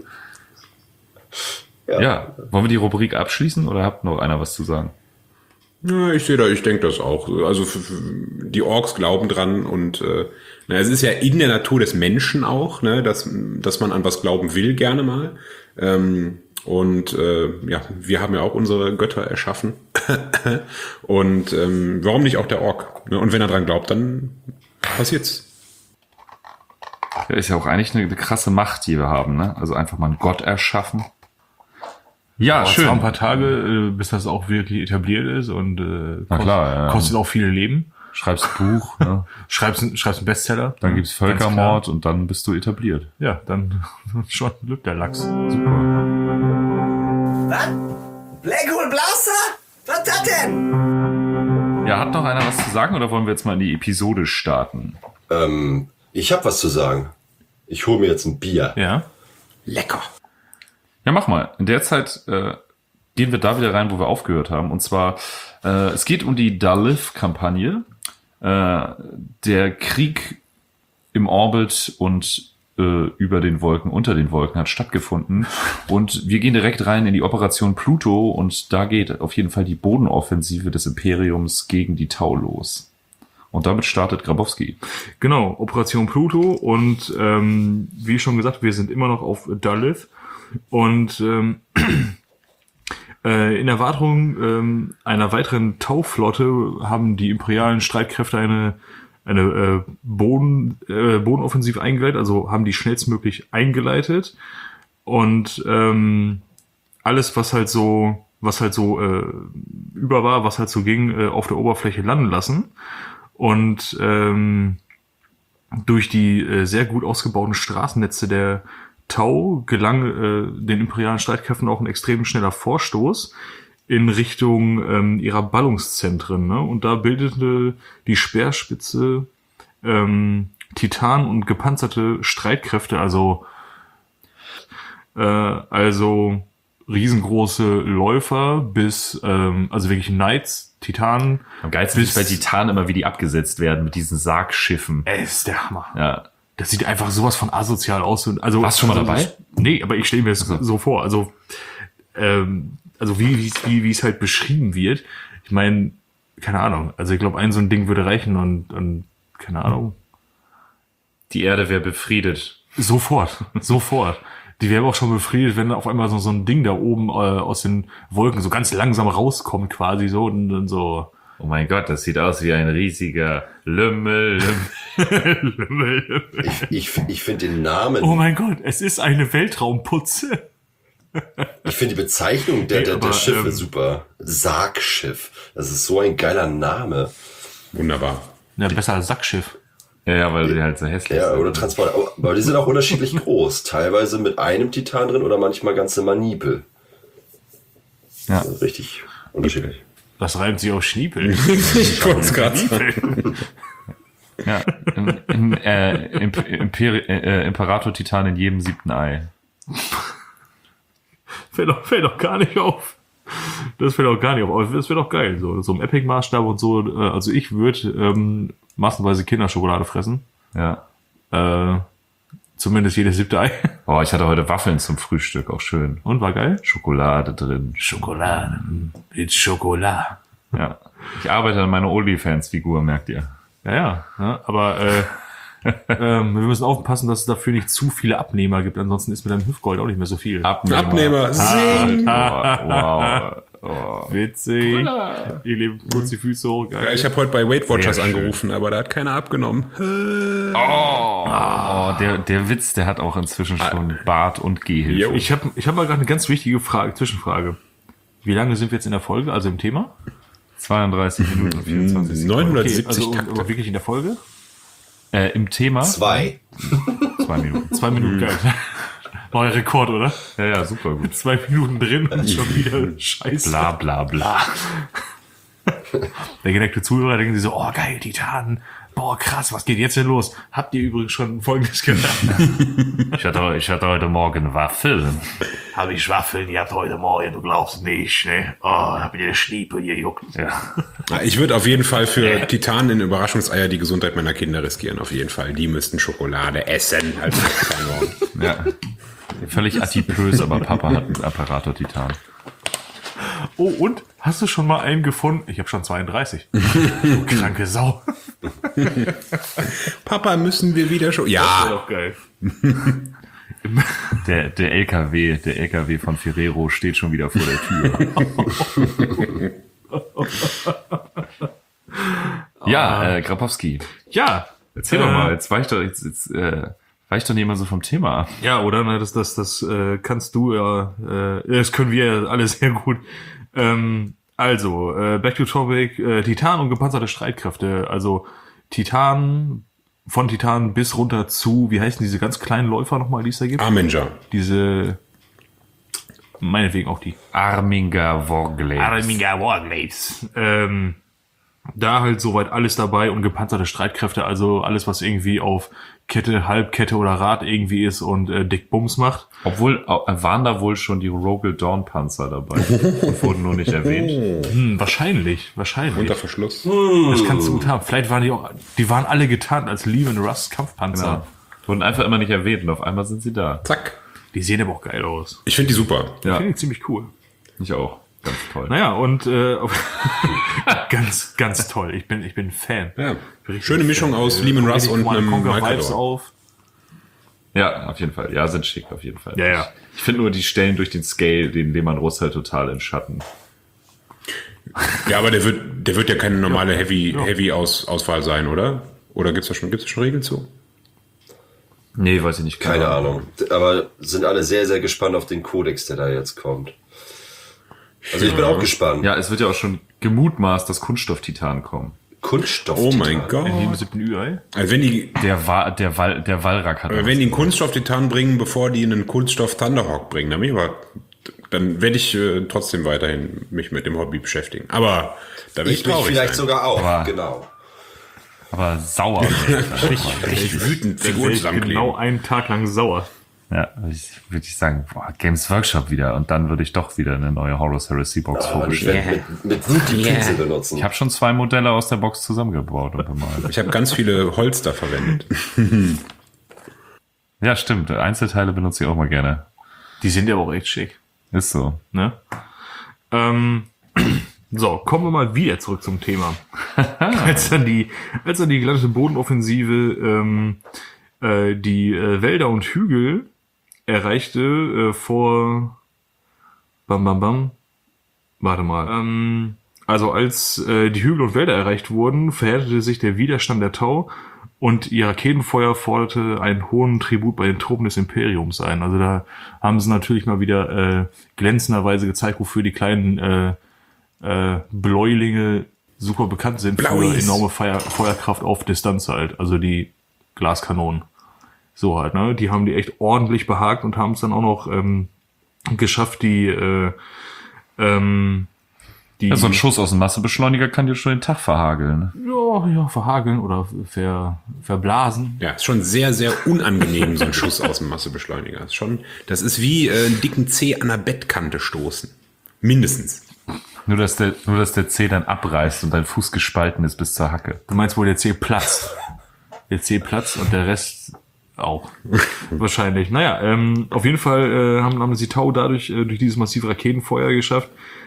Ja, wollen wir die Rubrik abschließen oder habt noch einer was zu sagen? Ja, ich denke das auch. Also die Orks glauben dran und es ist ja in der Natur des Menschen auch, ne, dass man an was glauben will, gerne mal. Und wir haben ja auch unsere Götter erschaffen. Und warum nicht auch der Ork? Ne? Und wenn er dran glaubt, dann passiert's. Ja, ist ja auch eigentlich eine krasse Macht, die wir haben, ne? Also einfach mal einen Gott erschaffen. Ja, schön. Es ein paar Tage, bis das auch wirklich etabliert ist und kostet auch viel Leben. Schreibst ein Buch, ne? schreibst einen Bestseller. Dann gibt's Völkermord und dann bist du etabliert. Ja, dann schon lebt der Lachs. Super. Was? Blackhole Blaster? Was ist das denn? Ja, hat noch einer was zu sagen oder wollen wir jetzt mal in die Episode starten? Ich habe was zu sagen. Ich hole mir jetzt ein Bier. Ja. Lecker. Ja, mach mal. In der Zeit gehen wir da wieder rein, wo wir aufgehört haben. Und zwar, es geht um die Dalith-Kampagne. Der Krieg im Orbit und über den Wolken, unter den Wolken hat stattgefunden. Und wir gehen direkt rein in die Operation Pluto und da geht auf jeden Fall die Bodenoffensive des Imperiums gegen die Tau los. Und damit startet Grabowski. Genau, Operation Pluto und wie schon gesagt, wir sind immer noch auf Dalith und in Erwartung einer weiteren Tauflotte haben die imperialen Streitkräfte eine Bodenoffensive eingeleitet, also haben die schnellstmöglich eingeleitet und alles, was halt so über war, was halt so ging, auf der Oberfläche landen lassen und durch die sehr gut ausgebauten Straßennetze der Tau gelang den imperialen Streitkräften auch ein extrem schneller Vorstoß in Richtung ihrer Ballungszentren. Ne? Und da bildete die Speerspitze Titan und gepanzerte Streitkräfte, also riesengroße Läufer bis, also wirklich Knights, Titanen. Am geilsten ist bei Titanen immer, wie die abgesetzt werden mit diesen Sargschiffen. Ist der Hammer. Ja. Das sieht einfach sowas von asozial aus. Also, Warst du schon mal dabei? Nee, aber ich stelle mir das so vor. Also wie es halt beschrieben wird. Ich meine, keine Ahnung. Also ich glaube, so ein Ding würde reichen und keine Ahnung. Die Erde wäre befriedet. Sofort. Die wäre auch schon befriedet, wenn auf einmal so ein Ding da oben aus den Wolken so ganz langsam rauskommt quasi so und so. Oh mein Gott, das sieht aus wie ein riesiger Lümmel. Ich finde den Namen. Oh mein Gott, es ist eine Weltraumputze. Ich finde die Bezeichnung der Schiffe super. Sargschiff. Das ist so ein geiler Name. Wunderbar. Ja, besser als Sackschiff. Ja, weil die halt so hässlich sind. Ja, oder Transport. Aber die sind auch unterschiedlich groß. Teilweise mit einem Titan drin oder manchmal ganze Manipel. Ja. Also richtig unterschiedlich. Das reimt sich auf Schniepel. Ich wollte es gerade sagen. Ja, Imperator-Titan in jedem 7. Ei. Fällt doch gar nicht auf. Das fällt auch gar nicht auf. Aber das wäre doch geil. So im Epic-Maßstab und so. Also ich würde massenweise Kinderschokolade fressen. Ja. Zumindest jedes 7. Ei. Oh, ich hatte heute Waffeln zum Frühstück, auch schön. Und war geil? Schokolade drin. Schokolade. It's Schokolade. Ja. Ich arbeite an meiner OnlyFans-Figur, merkt ihr. Ja. Aber wir müssen aufpassen, dass es dafür nicht zu viele Abnehmer gibt. Ansonsten ist mit deinem Hüftgold auch nicht mehr so viel. Abnehmer. Sing. Wow. Witzig. Ihr lebt kurz die Füße hoch. Geil. Ja, ich habe heute bei Weight Watchers Sehr schön. angerufen, aber da hat keiner abgenommen. Der Witz, der hat auch inzwischen schon Bart und Gehhilfe. Jo. Ich hab mal gerade eine ganz wichtige Zwischenfrage. Wie lange sind wir jetzt in der Folge, also im Thema? 32 Minuten und 24 Sekunden. 970 also Takte. aber wirklich in der Folge? Im Thema? 2. 2 Minuten. 2 Minuten, geil. Neuer Rekord, oder? Ja, super gut. 2 Minuten drin und schon wieder Scheiße. Bla, bla, bla. Der geneigte Zuhörer denken sich so, oh geil, Titan. Boah, krass, was geht jetzt denn los? Habt ihr übrigens schon Folgendes gehört? Ich hatte heute Morgen Waffeln. Habe ich Waffeln, ihr habt heute Morgen, du glaubst nicht, ne? Oh, habt ihr Schniepe gejuckt. Ja. Ich würde auf jeden Fall für Titanen in Überraschungseier die Gesundheit meiner Kinder riskieren. Auf jeden Fall. Die müssten Schokolade essen. Als Ja. Völlig adipös, aber Papa hat einen Apparator-Titan. Oh, und? Hast du schon mal einen gefunden? Ich habe schon 32. Du kranke Sau. Papa, müssen wir wieder schon. Das Ja. wäre doch geil. Der LKW von Ferrero steht schon wieder vor der Tür. Ja, Grabowski. Ja. Erzähl doch mal, jetzt weicht doch nicht immer so vom Thema ab. Ja, oder? Na, das kannst du ja, das können wir ja alle sehr gut. Back to topic, Titan und gepanzerte Streitkräfte. Also von Titan bis runter zu, wie heißen diese ganz kleinen Läufer nochmal, die es da gibt? Arminger. Diese, meinetwegen auch die. Arminger Warglaives. Da halt soweit alles dabei und gepanzerte Streitkräfte, also alles, was irgendwie auf Kette, Halbkette oder Rad irgendwie ist und dick Bums macht. Obwohl, waren da wohl schon die Rogel Dawn Panzer dabei und wurden nur nicht erwähnt. Wahrscheinlich. Unter Verschluss. Das kannst du gut haben. Vielleicht waren die waren alle getarnt als Lehman Russ Kampfpanzer. Ja. Wurden einfach immer nicht erwähnt und auf einmal sind sie da. Zack. Die sehen aber auch geil aus. Ich finde die super. Ja, Finde ich ziemlich cool. ich auch. Ganz toll. Naja, und ganz, ganz toll. Ich bin Fan. Ja. Schöne Mischung aus Lehman Russ und einem Vibes Malkador. auf. Ja, auf jeden Fall. Ja, sind schick, auf jeden Fall. Ja. Ich finde nur, die stellen durch den Scale den Lehman Russ halt total in Schatten. Ja, aber der wird ja keine normale Heavy-Auswahl sein, oder? Oder gibt's da schon Regeln zu? Nee, weiß ich nicht. Keine Ahnung. Aber sind alle sehr, sehr gespannt auf den Kodex, der da jetzt kommt. Also ich bin auch gespannt. Ja, es wird ja auch schon gemutmaßt, dass Kunststoff-Titan kommen. Kunststoff. Oh mein Gott. In jedem 7. Ü-Ei. Also wenn die Der Wallrack hat. wenn die einen Kunststoff-Titan bringen, bevor die einen Kunststoff-Thunderhawk bringen, dann werde ich trotzdem weiterhin mich mit dem Hobby beschäftigen. Aber da werde ich Ich mich traurig vielleicht sein. sogar auch, Aber- genau. Aber sauer. Richtig wütend, Dann Figuren wäre ich zusammenkleben. genau einen Tag lang sauer. Ja, würde ich sagen, boah, Games Workshop wieder. Und dann würde ich doch wieder eine neue Horus Heresy Box Aber ich vorbestellen. werde mit Wut die Pinsel benutzen. Ich habe schon 2 Modelle aus der Box zusammengebaut und bemalt. Ich habe ganz viele Holster verwendet. Ja, stimmt. Einzelteile benutze ich auch mal gerne. Die sind ja auch echt schick. Ist so. Ne? So, kommen wir mal wieder zurück zum Thema. als dann die gelandete Bodenoffensive die Wälder und Hügel erreichte vor warte mal. Also als die Hügel und Wälder erreicht wurden, verhärtete sich der Widerstand der Tau und ihr Raketenfeuer forderte einen hohen Tribut bei den Truppen des Imperiums ein. Also da haben sie natürlich mal wieder glänzenderweise gezeigt, wofür die kleinen Bläulinge super bekannt sind. Blauis. Für enorme Feuerkraft auf Distanz halt. Also die Glaskanonen. So halt, ne? Die haben die echt ordentlich behagt und haben es dann auch noch geschafft, Ja, so ein Schuss aus dem Massebeschleuniger kann dir schon den Tag verhageln. ja, verhageln oder verblasen. Ja, ist schon sehr, sehr unangenehm, so ein Schuss aus dem Massebeschleuniger. Das ist wie einen dicken Zeh an der Bettkante stoßen. Mindestens. Nur, dass der Zeh dann abreißt und dein Fuß gespalten ist bis zur Hacke. Du meinst wohl, der Zeh platzt. Der Zeh platzt und der Rest auch. Wahrscheinlich. Naja, auf jeden Fall haben sie Tau dadurch durch dieses massive Raketenfeuer geschafft,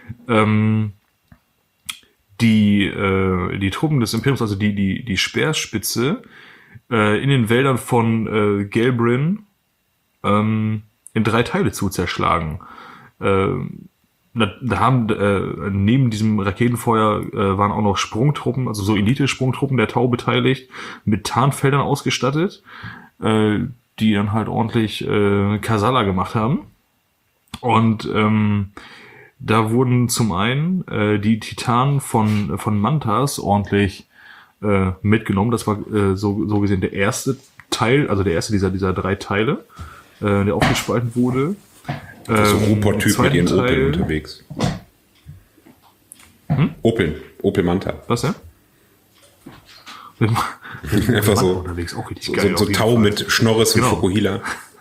die Truppen des Imperiums, also die Speerspitze, in den Wäldern von Gelbrin in 3 Teile zu zerschlagen. Da haben neben diesem Raketenfeuer waren auch noch Sprungtruppen, also so Elite-Sprungtruppen der Tau beteiligt, mit Tarnfeldern ausgestattet, die dann halt ordentlich Kasala gemacht haben. Und da wurden zum einen die Titanen von Mantas ordentlich mitgenommen. Das war so gesehen der erste Teil, also der erste dieser 3 Teile, der aufgespalten wurde. So Ruhrpott-Typ mit ihren Opel Teil- unterwegs. Opel Manta. Was, ja? Einfach so, Unterwegs, auch richtig geil. so auf jeden Tau Fall. mit Schnorres Genau. und Fukuhila.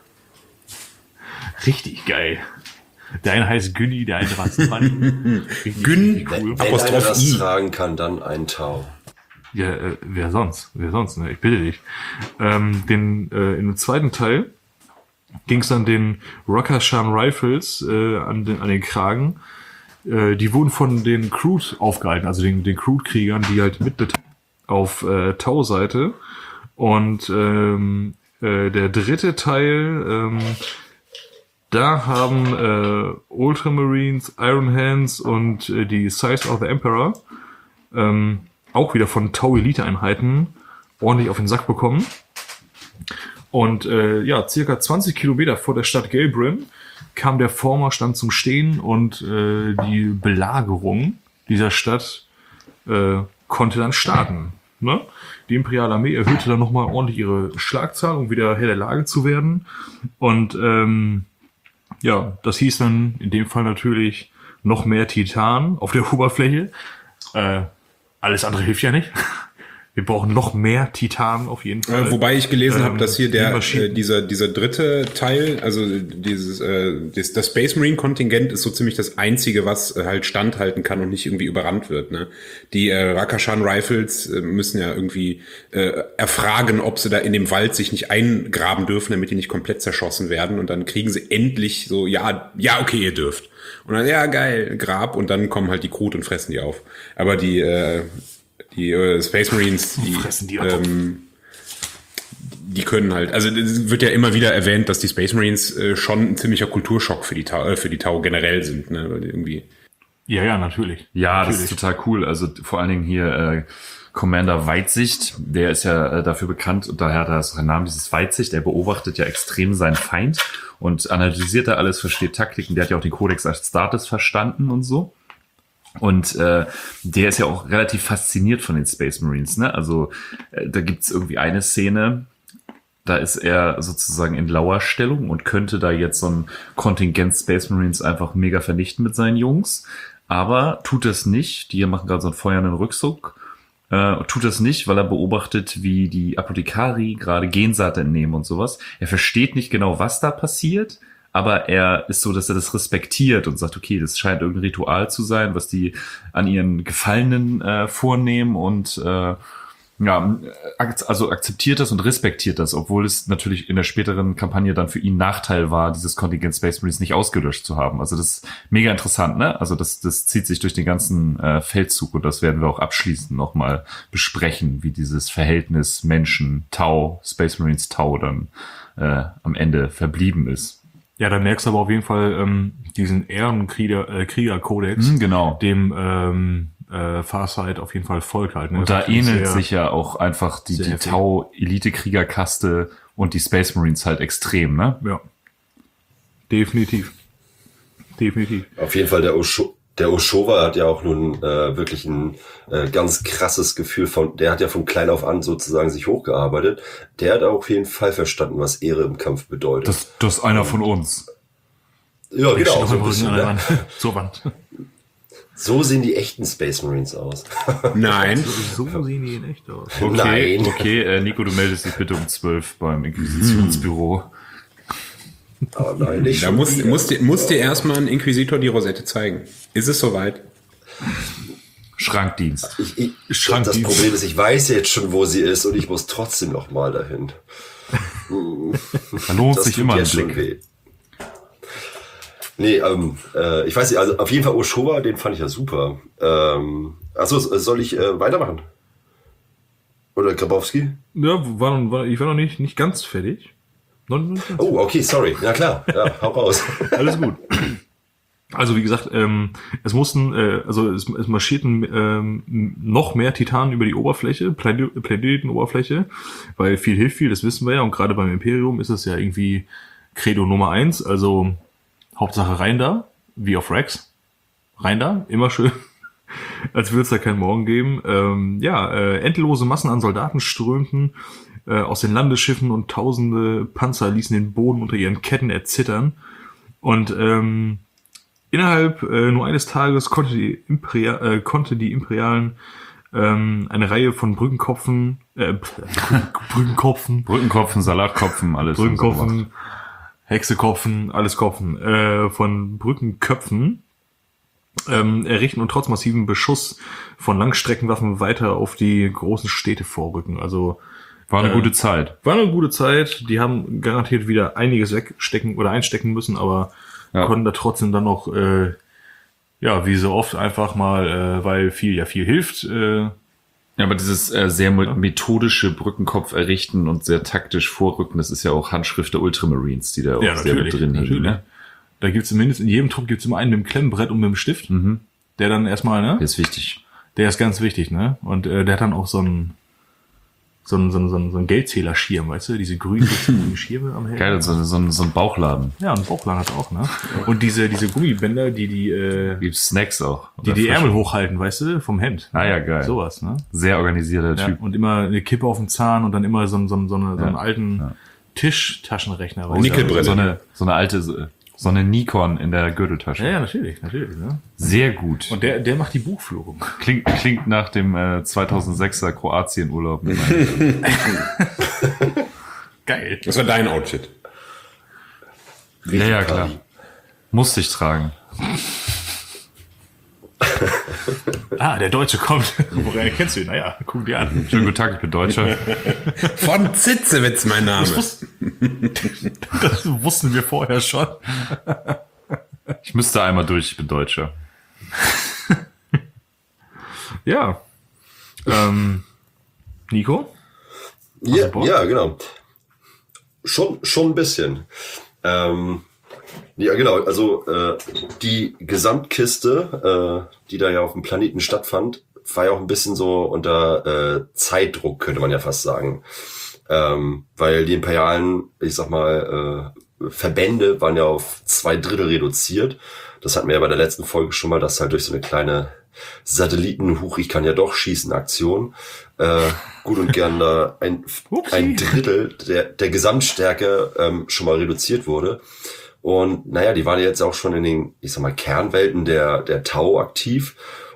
Richtig geil. Der eine heißt Günni, der andere heißt Manni. Gün, cool. Wenn einer Apostroph das I. tragen kann, dann ein Tau. Ja, wer sonst? Ne? Ich bitte dich. Im zweiten Teil ging es dann den Rakashan Rifles an den Kragen. Die wurden von den Crude aufgehalten, also den Crude-Kriegern, die halt mit auf Tau-Seite. Und der dritte Teil, da haben Ultramarines, Iron Hands und die Size of the Emperor auch wieder von Tau-Elite-Einheiten ordentlich auf den Sack bekommen. Und circa 20 Kilometer vor der Stadt Gelbrin kam der Vormarsch dann zum Stehen und die Belagerung dieser Stadt konnte dann starten. Ne? Die Imperiale Armee erhöhte dann nochmal ordentlich ihre Schlagzahl, um wieder Herr der Lage zu werden. Und das hieß dann in dem Fall natürlich noch mehr Titan auf der Oberfläche. Alles andere hilft ja nicht. Wir brauchen noch mehr Titan auf jeden Fall. Wobei ich gelesen habe, dass hier die dieser dritte Teil, also das Space Marine Kontingent ist so ziemlich das einzige, was halt standhalten kann und nicht irgendwie überrannt wird. Ne? Die Rakashan Rifles müssen ja irgendwie erfragen, ob sie da in dem Wald sich nicht eingraben dürfen, damit die nicht komplett zerschossen werden. Und dann kriegen sie endlich so, ja, okay, ihr dürft. Und dann, ja, geil, Grab. Und dann kommen halt die Krut und fressen die auf. Aber die Space Marines, die können halt, also es wird ja immer wieder erwähnt, dass die Space Marines schon ein ziemlicher Kulturschock für die Tau generell sind, ne? Weil irgendwie Ja, natürlich. Ja, natürlich. das ist total cool. Also vor allen Dingen hier Commander Weitsicht, der ist ja dafür bekannt und daher hat er seinen Namen, dieses Weitsicht. Er beobachtet ja extrem seinen Feind und analysiert da alles, versteht Taktiken. Der hat ja auch den Codex Astartes verstanden und so. Und der ist ja auch relativ fasziniert von den Space Marines, ne? Also da gibt's irgendwie eine Szene, da ist er sozusagen in Lauerstellung und könnte da jetzt so ein Kontingent Space Marines einfach mega vernichten mit seinen Jungs. Aber tut es nicht. Die machen gerade so einen feuernden Rückzug. tut das nicht, weil er beobachtet, wie die Apothekari gerade Gensaat entnehmen und sowas. Er versteht nicht genau, was da passiert, aber er ist so, dass er das respektiert und sagt, okay, das scheint irgendein Ritual zu sein, was die an ihren Gefallenen vornehmen und also akzeptiert das und respektiert das, obwohl es natürlich in der späteren Kampagne dann für ihn Nachteil war, dieses Kontingent Space Marines nicht ausgelöscht zu haben. Also das ist mega interessant, ne? Also das zieht sich durch den ganzen Feldzug und das werden wir auch abschließend nochmal besprechen, wie dieses Verhältnis Menschen, Tau, Space Marines, Tau dann am Ende verblieben ist. Ja, da merkst du aber auf jeden Fall diesen Ehrenkrieger-Kodex, Genau. dem Farsight auf jeden Fall folgt halt. Ne? Und da ähnelt sich ja auch einfach die Tau-Elite-Kriegerkaste und die Space Marines halt extrem, ne? Ja. Definitiv. Auf jeden Fall der Oshova hat ja auch nun wirklich ein ganz krasses Gefühl der hat ja von klein auf an sozusagen sich hochgearbeitet. Der hat auch auf jeden Fall verstanden, was Ehre im Kampf bedeutet. Das ist einer von uns. Ja, genau. So, ein bisschen, ne? Zur Wand. So sehen die echten Space Marines aus. Nein. So sehen die in echt aus. Okay, Nein. Okay, Nico, du meldest dich bitte um 12 beim Inquisitionsbüro. Oh nein, nicht Da muss dir erstmal ein Inquisitor die Rosette zeigen. Ist es soweit? Schrankdienst. Das Problem ist, ich weiß jetzt schon, wo sie ist und ich muss trotzdem noch mal dahin. Da lohnt Das sich tut immer ein jetzt schon Blick. weh. Nee, ich weiß nicht, also auf jeden Fall Oshova, den fand ich ja super. Achso, soll ich weitermachen? Oder Grabowski? Ja, ich war noch nicht ganz fertig. Oh, okay, sorry. Ja klar, ja, hau raus. Alles gut. Also wie gesagt, es marschierten noch mehr Titanen über die Oberfläche, Planetenoberfläche, weil viel hilft viel, das wissen wir ja. Und gerade beim Imperium ist es ja irgendwie Credo Nummer 1, also Hauptsache rein da, wie auf Rex. Rein da, immer schön. Als würde es da keinen Morgen geben. Endlose Massen an Soldaten strömten aus den Landesschiffen und tausende Panzer ließen den Boden unter ihren Ketten erzittern. Und innerhalb nur eines Tages konnte die Imperialen eine Reihe von Brückenkopfen, Salatkopfen, alles. Brückenkopfen, Hexekopfen, alles Kopfen, von Brückenköpfen errichten und trotz massivem Beschuss von Langstreckenwaffen weiter auf die großen Städte vorrücken. Also War eine gute Zeit. War eine gute Zeit. Die haben garantiert wieder einiges wegstecken oder einstecken müssen, aber konnten da trotzdem dann noch, wie so oft einfach mal, weil viel hilft. Ja, aber dieses sehr methodische Brückenkopf errichten und sehr taktisch vorrücken, das ist ja auch Handschrift der Ultramarines, die da auch sehr mit drin hängen. Ne? Da gibt's zumindest in jedem Trupp gibt's immer einen mit dem Klemmbrett und mit dem Stift, der dann erstmal, ne? Der ist wichtig. Der ist ganz wichtig, ne? Und der hat dann auch so ein Geldzählerschirm, weißt du? Diese grünen Schirme am Helm. Geil, so ein Bauchladen. Ja, ein Bauchladen hat er auch, ne? Und diese Gummibänder, die Snacks auch. Die Ärmel hochhalten, weißt du? Vom Hemd. Ah ja, geil. Sowas, ne? Sehr organisierter Typ. Und immer eine Kippe auf dem Zahn und dann immer so einen alten Tischtaschenrechner. Nickelbrille. So eine alte, so eine Nikon in der Gürteltasche. Ja, natürlich, ne? Sehr gut. Und der macht die Buchführung. Klingt nach dem 2006er Kroatien-Urlaub. Geil. Das war dein Outfit. Ja, klar. Musste ich tragen. Der Deutsche kommt. Woher kennst du ihn? Naja, guck dir an. Schönen guten Tag, ich bin Deutscher. Von Zitzewitz, mein Name. Das wussten wir vorher schon. Ich müsste einmal durch, ich bin Deutscher. Ja. Nico? Ja, genau. Schon ein bisschen. Ja, genau. Also die Gesamtkiste, die da ja auf dem Planeten stattfand, war ja auch ein bisschen so unter Zeitdruck, könnte man ja fast sagen. Weil die imperialen, ich sag mal, Verbände waren ja auf 2/3 reduziert. Das hatten wir ja bei der letzten Folge schon mal, dass halt durch so eine kleine ich kann ja doch schießen Aktion gut und gern da ein Drittel der Gesamtstärke schon mal reduziert wurde. Und naja, die waren jetzt auch schon in den, ich sag mal, Kernwelten der Tau aktiv.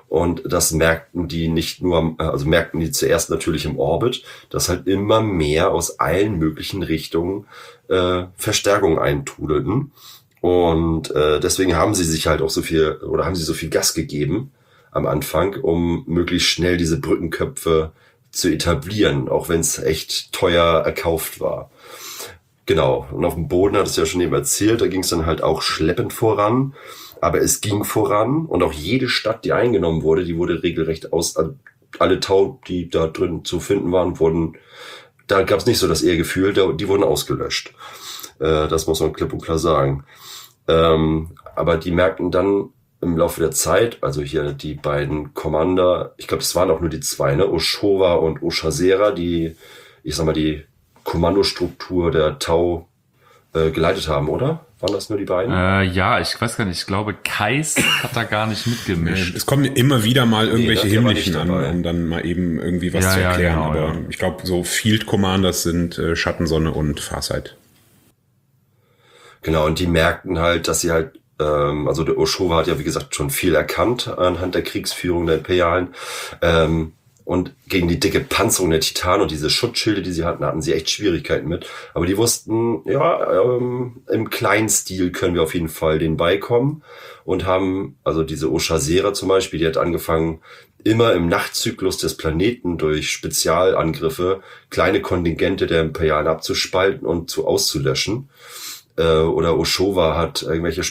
Und das merkten die merkten die zuerst natürlich im Orbit, dass halt immer mehr aus allen möglichen Richtungen Verstärkung eintrudelten. Und deswegen haben sie sich halt auch so viel Gas gegeben am Anfang, um möglichst schnell diese Brückenköpfe zu etablieren, auch wenn es echt teuer erkauft war. Genau, und auf dem Boden hat es ja schon eben erzählt, da ging es dann halt auch schleppend voran, aber es ging voran und auch jede Stadt, die eingenommen wurde, die wurde regelrecht alle Tau, die da drin zu finden waren, da gab es nicht so das Ehrgefühl, die wurden ausgelöscht. Das muss man klipp und klar sagen. Aber die merkten dann im Laufe der Zeit, also hier die beiden Commander, ich glaube, das waren auch nur die zwei, ne, Ochoa und Oshazera, die Kommandostruktur der Tau geleitet haben, oder? Waren das nur die beiden? Ja, ich weiß gar nicht. Ich glaube, Kais hat da gar nicht mitgemischt. Es kommen immer wieder mal irgendwelche Himmlischen an, dabei. um dann mal eben irgendwie was zu erklären. Genau, aber ja. ich glaube, so Field Commanders sind Schattensonne und Farsight. Genau, und die merkten halt, dass sie halt, also der Ochoa hat ja, wie gesagt, schon viel erkannt anhand der Kriegsführung der Imperialen. Und gegen die dicke Panzerung der Titanen und diese Schutzschilde, die sie hatten sie echt Schwierigkeiten mit. Aber die wussten, im kleinen Stil können wir auf jeden Fall denen beikommen. Und haben, also diese Oshazera zum Beispiel, die hat angefangen, immer im Nachtzyklus des Planeten durch Spezialangriffe kleine Kontingente der Imperialen abzuspalten und auszulöschen. Oder Ochoa hat irgendwelche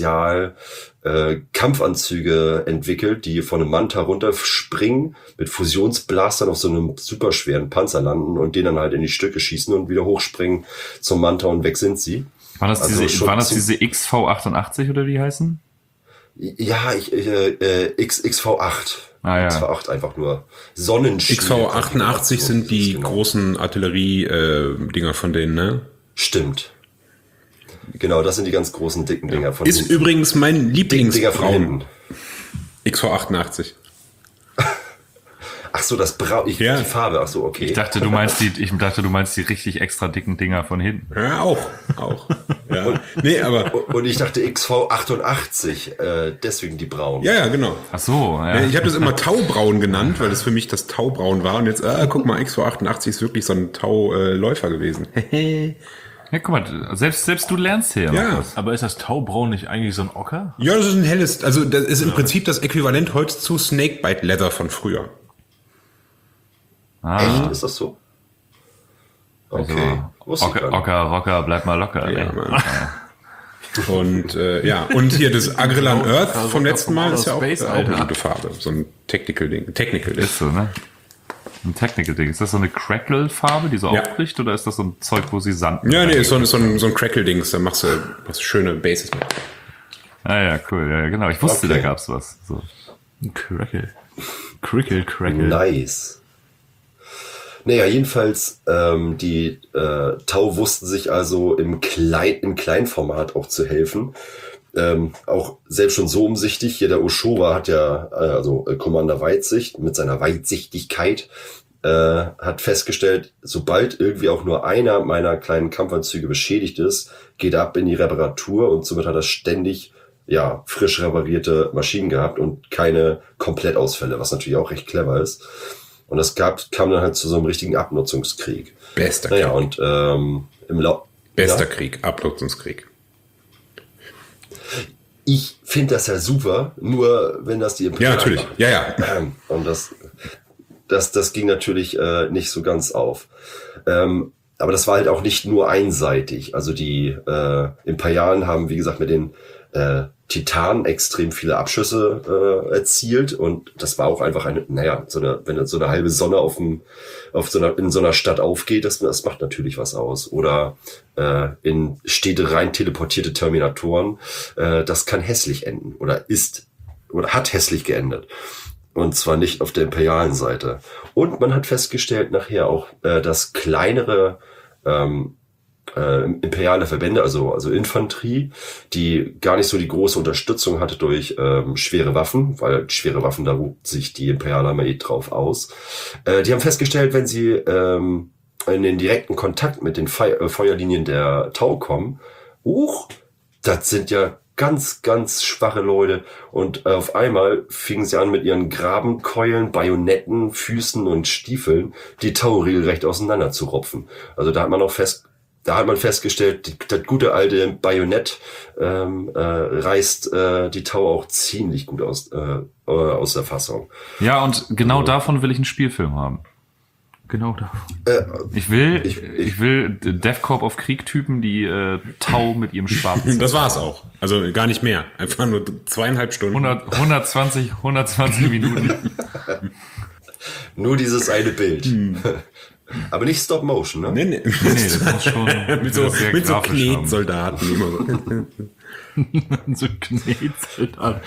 Kampfanzüge entwickelt, die von einem Manta runterspringen, mit Fusionsblastern auf so einem superschweren Panzer landen und den dann halt in die Stücke schießen und wieder hochspringen zum Manta und weg sind sie. Waren das diese XV88 oder wie die heißen? Ja, XV8. Ah, ja. XV8 einfach nur. Sonnenschild. XV88 sind die großen Artillerie-Dinger von denen, ne? Stimmt. Genau, das sind die ganz großen, dicken Dinger. Von Ist übrigens mein Dinger von Lieblingsbraun. hinten. XV88. Ach so, das Braun, die Farbe, ach so, okay. Ich dachte, du meinst die richtig extra dicken Dinger von hinten. Ja, auch. Ja. Und ich dachte XV88, deswegen die Braun. Ja, genau. Ach so, ja. Ich habe das immer Taubraun genannt, weil das für mich das Taubraun war. Und jetzt, guck mal, XV88 ist wirklich so ein Tauläufer gewesen. Ja, guck mal, selbst du lernst hier. Ja. Aber ist das Taubraun nicht eigentlich so ein Ocker? Ja, das ist ein helles, also das ist im Prinzip das Äquivalent heute zu Snakebite Leather von früher. Echt? Ist das so? Okay. Rocker, bleib mal locker. Ja, Mann. Und und hier das Agrellan Earth vom letzten Mal ist ja auch eine gute Farbe. So ein Technical-Ding. Ist so, ne? Ein Technical-Ding. Ist das so eine Crackle-Farbe, die so aufbricht, oder ist das so ein Zeug, wo sie Sand... Ja, nee, ist so ein Crackle-Dings. Da machst du schöne Bases mit. Ah ja, cool. Ja, genau. Ich wusste, da gab's was. So. Crackle. Nice. Naja, jedenfalls, die Tau wussten sich also im Kleinformat auch zu helfen. Auch selbst schon so umsichtig. Hier der Ochoa hat ja, Commander Weitsicht mit seiner Weitsichtigkeit, hat festgestellt, sobald irgendwie auch nur einer meiner kleinen Kampfanzüge beschädigt ist, geht er ab in die Reparatur und somit hat er ständig, frisch reparierte Maschinen gehabt und keine Komplettausfälle, was natürlich auch recht clever ist. Und das kam dann halt zu so einem richtigen Abnutzungskrieg. Bester Krieg. Naja, und Bester Krieg, Abnutzungskrieg. Ich finde das ja super, nur wenn das die Imperialen natürlich. machen. Ja. Und das ging natürlich nicht so ganz auf. Aber das war halt auch nicht nur einseitig. Also die Imperialen haben, wie gesagt, mit den Titanen extrem viele Abschüsse erzielt und das war auch einfach wenn so eine halbe Sonne in so einer Stadt aufgeht, das macht natürlich was aus. Oder in Städte rein teleportierte Terminatoren, das kann hässlich enden oder hat hässlich geendet. Und zwar nicht auf der imperialen Seite. Und man hat festgestellt nachher auch, dass kleinere imperiale Verbände, also Infanterie, die gar nicht so die große Unterstützung hatte durch schwere Waffen, weil schwere Waffen, da ruht sich die imperiale Armee drauf aus. Die haben festgestellt, wenn sie in den direkten Kontakt mit den Feuerlinien der Tau kommen, das sind ja ganz, ganz schwache Leute. Und auf einmal fingen sie an mit ihren Grabenkeulen, Bajonetten, Füßen und Stiefeln die Tau regelrecht auseinander zu rupfen. Also da hat man festgestellt, das gute alte Bajonett reißt die Tau auch ziemlich gut aus der Fassung. Ja, und genau davon will ich einen Spielfilm haben. Genau davon. Ich will Deathcorp auf Krieg-Typen, die Tau mit ihrem Schwarzen. Das war's auch. Also gar nicht mehr. Einfach nur 2,5 Stunden. 120 Minuten. Nur dieses eine Bild. Aber nicht Stop Motion, ne? Nee. Nee, das muss schon mit so grafisch haben. Knetsoldaten. Immer so. So Knetsoldaten.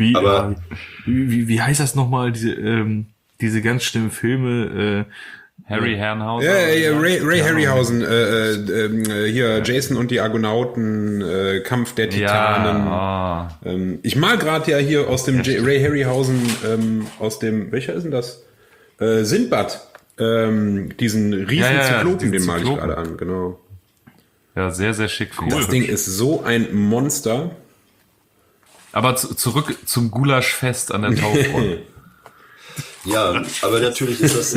Wie heißt das nochmal, diese ganz schlimmen Filme, Harry Herrenhausen. Ja, Ray Harryhausen, hier Jason und die Argonauten, Kampf der Titanen. Ja, Ich mal gerade ja hier aus dem Ray Harryhausen, aus dem, welcher ist denn das? Sindbad. Diesen riesen Zyklopen, den mal ich gerade an, genau. Ja, sehr, sehr schick. Cool. Das Ding ist so ein Monster. Aber zurück zum Gulaschfest an der Taufront. Ja, aber natürlich ist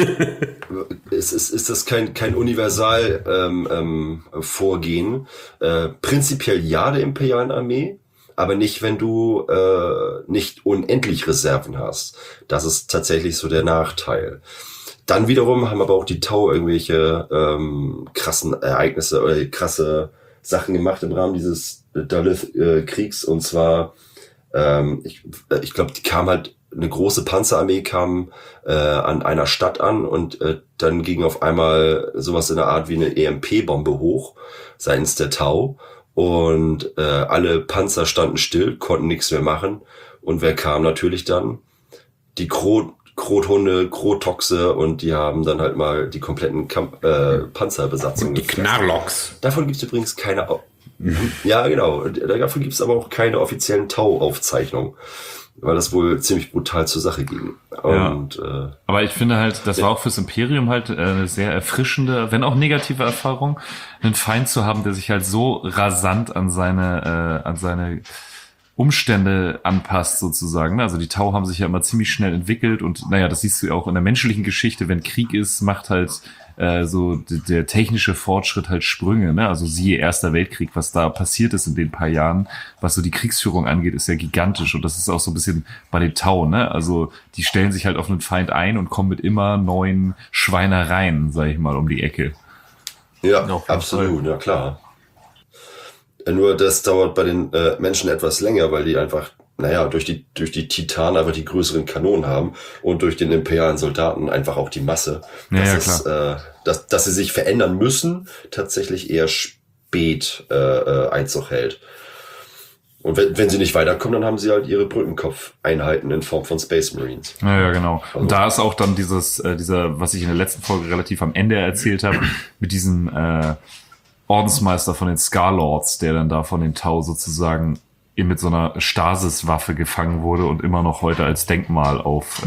das kein universal Vorgehen. Prinzipiell ja der imperialen Armee, aber nicht, wenn du nicht unendlich Reserven hast. Das ist tatsächlich so der Nachteil. Dann wiederum haben aber auch die Tau irgendwelche krassen Ereignisse oder krasse Sachen gemacht im Rahmen dieses Dalith-Kriegs. Und zwar, ich glaube, eine große Panzerarmee kam an einer Stadt an und dann ging auf einmal sowas in der Art wie eine EMP-Bombe hoch seitens der Tau. Und alle Panzer standen still, konnten nichts mehr machen. Und wer kam natürlich dann? Die Krothunde, Krotoxe, und die haben dann halt mal die kompletten Panzerbesatzungen. Die Knarlocks. Davon gibt es übrigens keine. Ja, genau. Davon gibt es aber auch keine offiziellen Tau-Aufzeichnungen, weil das wohl ziemlich brutal zur Sache ging. Und, aber ich finde halt, das war auch fürs Imperium halt eine sehr erfrischende, wenn auch negative Erfahrung, einen Feind zu haben, der sich halt so rasant an seine Umstände anpasst sozusagen. Also die Tau haben sich ja immer ziemlich schnell entwickelt und naja, das siehst du ja auch in der menschlichen Geschichte, wenn Krieg ist, macht halt so der technische Fortschritt halt Sprünge, ne? Also siehe Erster Weltkrieg, was da passiert ist in den paar Jahren, was so die Kriegsführung angeht, ist ja gigantisch und das ist auch so ein bisschen bei den Tau, ne? Also die stellen sich halt auf einen Feind ein und kommen mit immer neuen Schweinereien, sag ich mal, um die Ecke. Ja, absolut, ja klar. Nur das dauert bei den Menschen etwas länger, weil die einfach, durch die Titanen einfach die größeren Kanonen haben und durch den imperialen Soldaten einfach auch die Masse. Dass sie sich verändern müssen, tatsächlich eher spät Einzug hält. Und wenn sie nicht weiterkommen, dann haben sie halt ihre Brückenkopfeinheiten in Form von Space Marines. Ja, genau. Und da ist auch dann dieser, was ich in der letzten Folge relativ am Ende erzählt habe, mit diesem Ordensmeister von den Scarlords, der dann da von den Tau sozusagen mit so einer Stasis-Waffe gefangen wurde und immer noch heute als Denkmal auf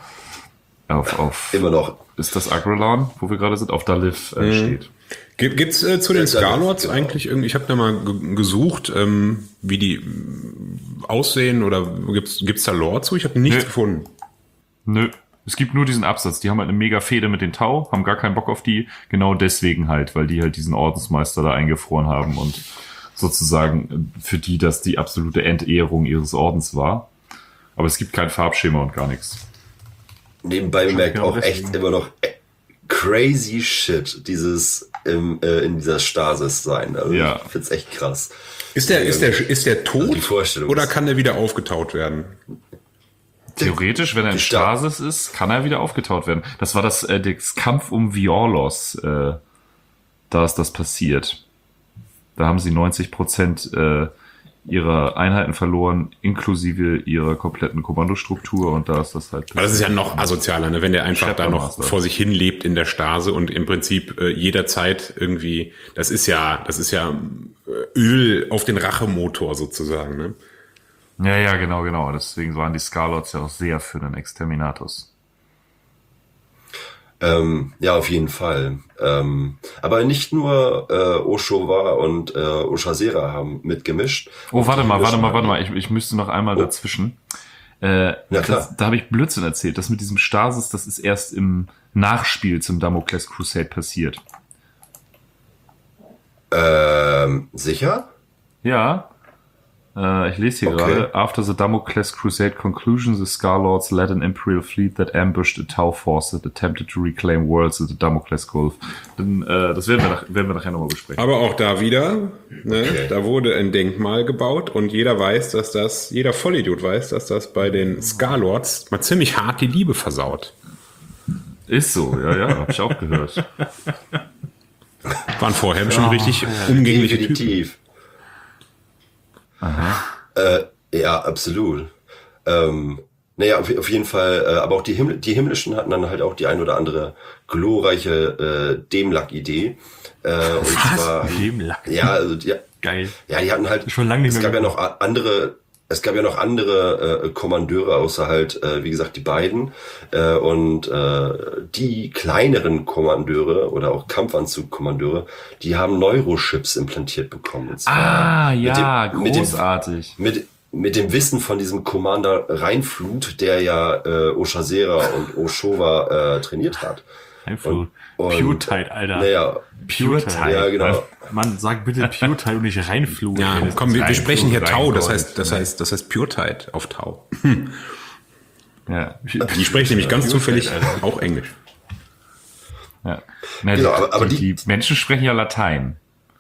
immer noch. Ist das Agrelon, wo wir gerade sind, auf Dalith steht. Gibt's zu den Scarlords eigentlich irgendwie, ich habe da mal gesucht, wie die aussehen oder gibt's da Lore zu? Ich habe nichts gefunden. Nö. Es gibt nur diesen Absatz. Die haben halt eine mega Fehde mit den Tau, haben gar keinen Bock auf die. Genau deswegen halt, weil die halt diesen Ordensmeister da eingefroren haben und sozusagen für die das die absolute Entehrung ihres Ordens war. Aber es gibt kein Farbschema und gar nichts. Nebenbei bemerkt auch echt immer noch crazy shit, dieses in dieser Stasis sein. Also ja. Ich find's echt krass. Ist der tot Vorstellung oder kann der wieder aufgetaut werden? Theoretisch, wenn er in Stasis ist, kann er wieder aufgetaut werden. Das war das Kampf um Viorlos. Da ist das passiert. Da haben sie 90% ihrer Einheiten verloren, inklusive ihrer kompletten Kommandostruktur, und da ist das halt... Aber das ist ja noch asozialer, ne? Wenn der einfach da noch vor sich hin lebt in der Stase und im Prinzip jederzeit irgendwie, das ist ja Öl auf den Rachemotor sozusagen, ne? Ja, genau. Deswegen waren die Scarlords ja auch sehr für den Exterminatus. Ja, auf jeden Fall. Aber nicht nur Oshowa und Oshasera haben mitgemischt. Oh, warte mal. Ich müsste noch einmal dazwischen. Da habe ich Blödsinn erzählt. Das mit diesem Stasis, das ist erst im Nachspiel zum Damocles Crusade passiert. Sicher? Ja. Ich lese hier gerade. After the Damocles Crusade conclusion, the Scar-Lords led an Imperial fleet that ambushed a Tau force that attempted to reclaim worlds in the Damocles Gulf. Das werden wir nachher nochmal besprechen. Aber auch da wieder, ne, da wurde ein Denkmal gebaut und jeder Vollidiot weiß, dass das bei den Scar-Lords mal ziemlich hart die Liebe versaut. Ist so, ja, hab ich auch gehört. Waren vorher schon richtig umgängliche definitiv. Typen. Aha. Ja, absolut. Naja, auf jeden Fall, aber auch die Himmlischen hatten dann halt auch die ein oder andere glorreiche Demlak-Idee. Und zwar, Demlak? Ja, also Geil. Ja, die hatten halt, Schon lange nicht es mehr gab ja noch andere Kommandeure, außer halt, wie gesagt, die beiden. Und die kleineren Kommandeure oder auch Kampfanzugkommandeure, die haben Neurochips implantiert bekommen. Und zwar großartig. Mit dem Wissen von diesem Commander Reinflut, der ja Oshasera und Oshowa trainiert hat. Reinflut. Pure-Tide, Alter. Naja, Pure-Tide. Ja, genau. Mann, sag bitte Pure-Tide und nicht Reinflut. Ja, komm, wir sprechen hier Tau, das heißt Pure-Tide auf Tau. Ja. Die sprechen nämlich ganz zufällig auch Englisch. Ja. Genau, aber die Menschen sprechen ja Latein.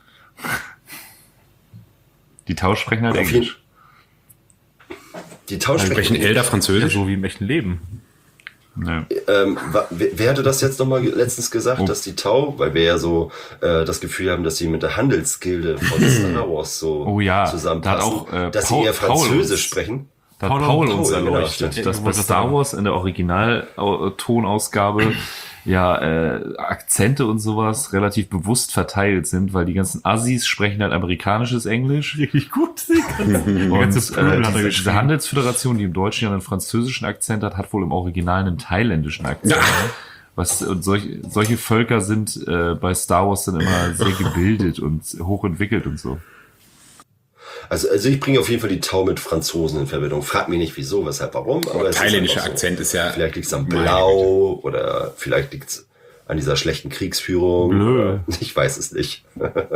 Die Tau sprechen halt Englisch. Die Tau sprechen Elder Französisch. Ja, so wie im echten Leben. Ja. Wer hatte das jetzt nochmal letztens gesagt, dass die Tau, weil wir ja so das Gefühl haben, dass sie mit der Handelsgilde von Star Wars so zusammenpassen, dass sie eher Französisch sprechen. Da hat Paul uns erleuchtet, genau. dass bei Star Wars in der Originaltonausgabe Akzente und sowas relativ bewusst verteilt sind, weil die ganzen Assis sprechen halt amerikanisches Englisch. Richtig gut. Und diese Handelsföderation, die im Deutschen ja einen französischen Akzent hat wohl im Original einen thailändischen Akzent. Ja. Solche Völker sind bei Star Wars dann immer sehr gebildet und hochentwickelt und so. Also ich bringe auf jeden Fall die Tau mit Franzosen in Verbindung. Frag mich nicht wieso, weshalb, warum. Aber thailändischer Akzent ist ja... Vielleicht liegt es am Blau oder vielleicht liegt es an dieser schlechten Kriegsführung. Blö. Ich weiß es nicht.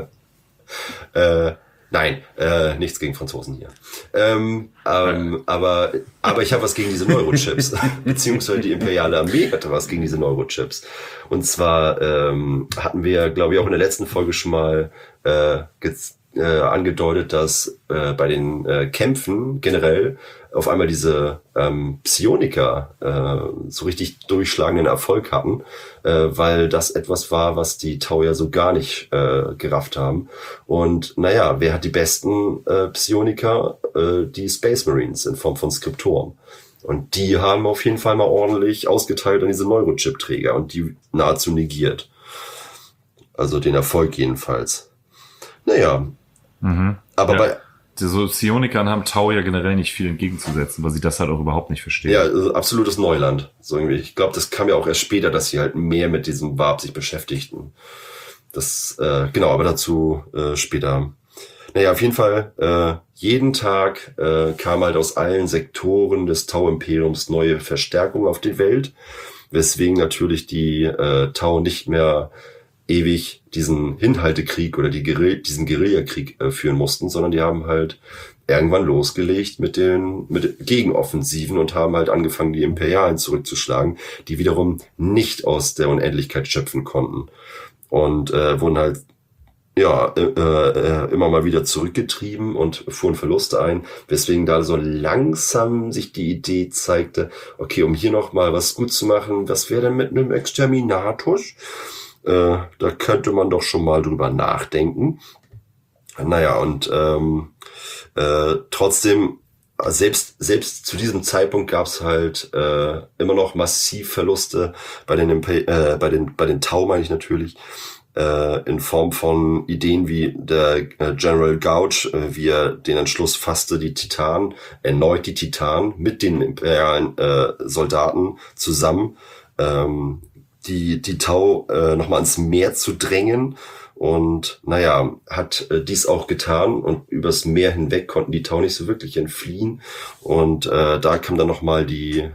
Nein, nichts gegen Franzosen hier. Aber ich habe was gegen diese Neurochips. Beziehungsweise die imperiale Armee hatte was gegen diese Neurochips. Und zwar hatten wir, glaube ich, auch in der letzten Folge schon mal angedeutet, dass bei den Kämpfen generell auf einmal diese Psioniker so richtig durchschlagenden Erfolg hatten, weil das etwas war, was die Tau ja so gar nicht gerafft haben. Und naja, wer hat die besten Psioniker? Die Space Marines in Form von Skriptoren. Und die haben auf jeden Fall mal ordentlich ausgeteilt an diese Neurochip-Träger und die nahezu negiert. Also den Erfolg jedenfalls. Naja. Aber bei so Psionikern haben Tau ja generell nicht viel entgegenzusetzen, weil sie das halt auch überhaupt nicht verstehen. Ja, also absolutes Neuland. So irgendwie. Ich glaube, das kam ja auch erst später, dass sie halt mehr mit diesem Warp sich beschäftigten. Das, genau, aber dazu später. Naja, auf jeden Fall, jeden Tag kam halt aus allen Sektoren des Tau-Imperiums neue Verstärkung auf die Welt, weswegen natürlich die Tau nicht mehr ewig diesen Hinhaltekrieg oder diesen Guerillakrieg führen mussten, sondern die haben halt irgendwann losgelegt mit Gegenoffensiven und haben halt angefangen, die Imperialen zurückzuschlagen, die wiederum nicht aus der Unendlichkeit schöpfen konnten und wurden halt immer mal wieder zurückgetrieben und fuhren Verluste ein, weswegen da so langsam sich die Idee zeigte, okay, um hier noch mal was gut zu machen, was wäre denn mit einem Exterminatus? Da könnte man doch schon mal drüber nachdenken. Naja, und trotzdem, selbst zu diesem Zeitpunkt gab es halt immer noch massiv Verluste bei den Tau, meine ich natürlich, in Form von Ideen wie der General Gouge, wie er den Entschluss fasste, erneut die Titanen mit den imperialen Soldaten zusammen die Tau nochmal ans Meer zu drängen. Und naja, hat dies auch getan und übers Meer hinweg konnten die Tau nicht so wirklich entfliehen. Und da kam dann nochmal die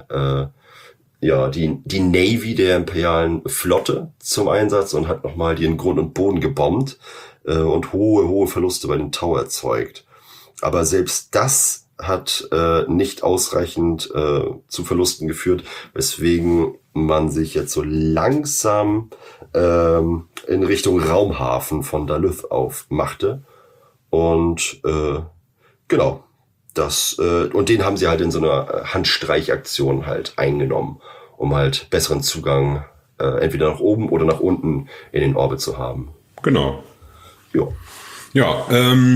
Navy der imperialen Flotte zum Einsatz und hat nochmal die in Grund und Boden gebombt und hohe Verluste bei den Tau erzeugt. Aber selbst das hat nicht ausreichend zu Verlusten geführt, weswegen man sich jetzt so langsam in Richtung Raumhafen von Dalyth aufmachte. Und genau, und den haben sie halt in so einer Handstreichaktion halt eingenommen, um halt besseren Zugang entweder nach oben oder nach unten in den Orbit zu haben. Genau. Jo. Ja,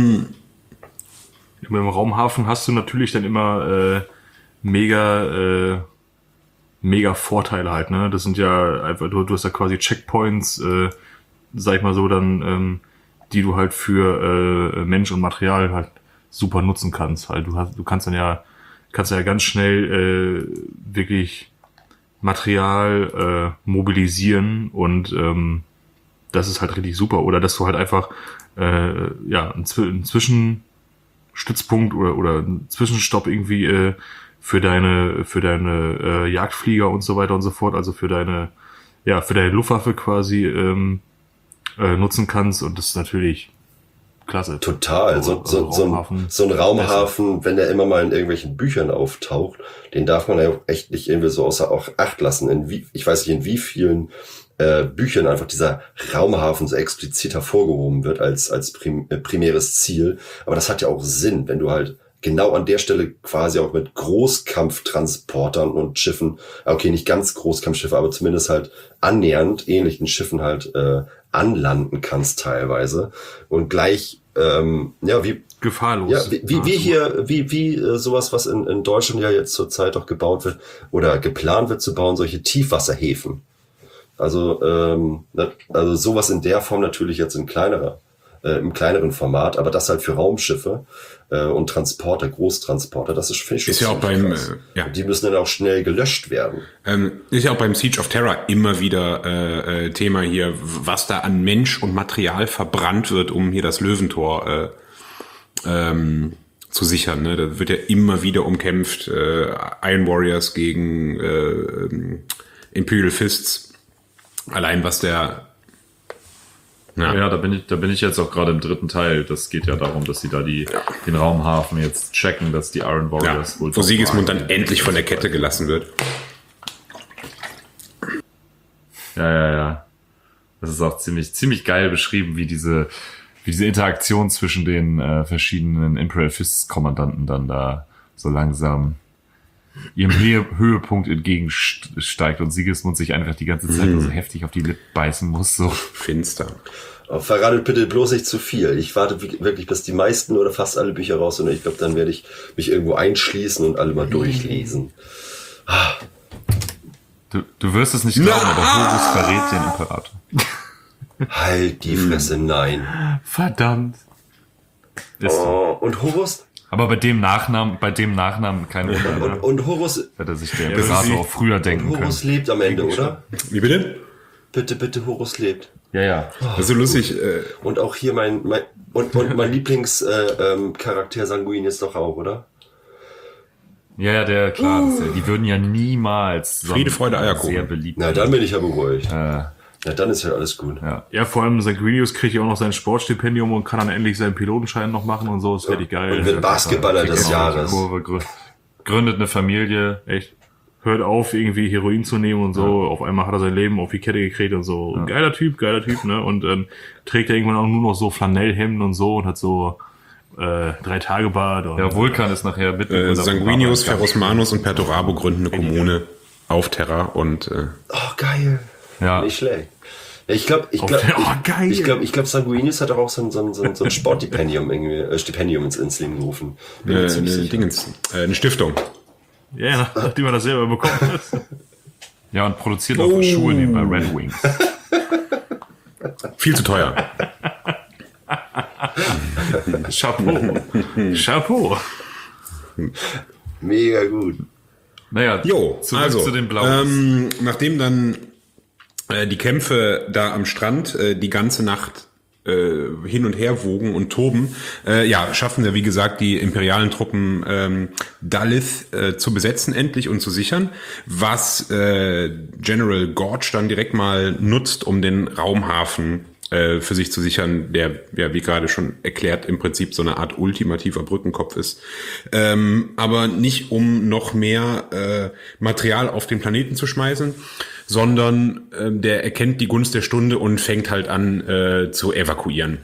Mit dem Raumhafen hast du natürlich dann immer mega Vorteile halt, ne? Das sind ja einfach, du hast ja quasi Checkpoints, sag ich mal so, dann, die du halt für Mensch und Material halt super nutzen kannst. Halt, du kannst ja ganz schnell wirklich Material mobilisieren und das ist halt richtig super. Oder dass du halt einfach einen Zwischenstützpunkt oder einen Zwischenstopp irgendwie für deine Jagdflieger und so weiter und so fort, also für deine Luftwaffe quasi nutzen kannst, und das ist natürlich klasse. Total. So ein Raumhafen, wenn der immer mal in irgendwelchen Büchern auftaucht, den darf man ja echt nicht irgendwie so außer Acht lassen. Ich weiß nicht, in wie vielen Büchern einfach dieser Raumhafen so explizit hervorgehoben wird als primäres Ziel. Aber das hat ja auch Sinn, wenn du halt genau an der Stelle quasi auch mit Großkampftransportern und Schiffen, okay, nicht ganz Großkampfschiffe, aber zumindest halt annähernd ähnlichen Schiffen halt anlanden kannst teilweise und gleich wie gefahrlos. Ja, wie sowas, was in Deutschland ja jetzt zurzeit auch gebaut wird oder geplant wird zu bauen, solche Tiefwasserhäfen. Also sowas in der Form natürlich jetzt im kleineren Format, aber das halt für Raumschiffe und Transporter, Großtransporter, das finde ich schon ist ja auch beim die müssen dann auch schnell gelöscht werden. Ist ja auch beim Siege of Terror immer wieder Thema hier, was da an Mensch und Material verbrannt wird, um hier das Löwentor zu sichern. Ne? Da wird ja immer wieder umkämpft, Iron Warriors gegen Imperial Fists. Allein was der Ja, da bin ich jetzt auch gerade im 3. Teil. Das geht ja darum, dass sie da den Raumhafen jetzt checken, dass die Iron Warriors wo Sigismund dann endlich von der Kette gelassen wird. Ja. Das ist auch ziemlich geil beschrieben, wie diese Interaktion zwischen den verschiedenen Imperial Fists Kommandanten dann da so langsam ihrem Höhepunkt entgegensteigt und Sigismund sich einfach die ganze Zeit nur so heftig auf die Lippen beißen muss. So finster. Verratet bitte bloß nicht zu viel. Ich warte wirklich, bis die meisten oder fast alle Bücher raus sind. Und ich glaube, dann werde ich mich irgendwo einschließen und alle mal durchlesen. Du wirst es nicht glauben, aber Horus verrät den Imperator. Halt die Fresse, nein. Verdammt. Und Horus? Aber bei dem Nachnamen kein Wunder. Und Horus hätte sich der Imperator auch früher denken können. Horus lebt am Ende, oder? Wie bitte? Bitte, Horus lebt. Ja. Das ist so lustig. Und auch hier mein Lieblingscharakter Sanguinius doch auch, oder? Ja, die würden ja niemals Friede, Freude, Eierkuchen. Sehr beliebt. Na, dann bin ich ja beruhigt. Na, dann ist ja alles gut. Ja, vor allem Sanguinius kriegt ja auch noch sein Sportstipendium und kann dann endlich seinen Pilotenschein noch machen und so. Das werde ich geil. Und wird Basketballer des Jahres. Gründet eine Familie. Echt. Hört auf, irgendwie Heroin zu nehmen und so. Ja. Auf einmal hat er sein Leben auf die Kette gekriegt und so. Ja. Geiler Typ, ne? Und trägt er irgendwann auch nur noch so Flanellhemden und so und hat so 3-Tage-Bad. Ja, Vulkan ist nachher mit. Sanguinius, Ferrosmanus und Perturabo gründen eine Kommune auf Terra und geil. Ja. Nicht schlecht. Ich glaube, Sanguinius hat auch so ein Sportstipendium ins Leben gerufen. Eine Stiftung. Ja, nachdem man das selber bekommen hat. Ja, und produziert auch Schuhe nebenbei Red Wings. Viel zu teuer. Chapeau. Mega gut. Naja, zurück zu den Blauen. Nachdem dann die Kämpfe da am Strand die ganze Nacht hin und her wogen und toben, schaffen wir, wie gesagt, die imperialen Truppen Dalith zu besetzen endlich und zu sichern, was General Gorge dann direkt mal nutzt, um den Raumhafen für sich zu sichern, der, ja, wie gerade schon erklärt, im Prinzip so eine Art ultimativer Brückenkopf ist. Aber nicht, um noch mehr Material auf den Planeten zu schmeißen, sondern der erkennt die Gunst der Stunde und fängt halt an zu evakuieren.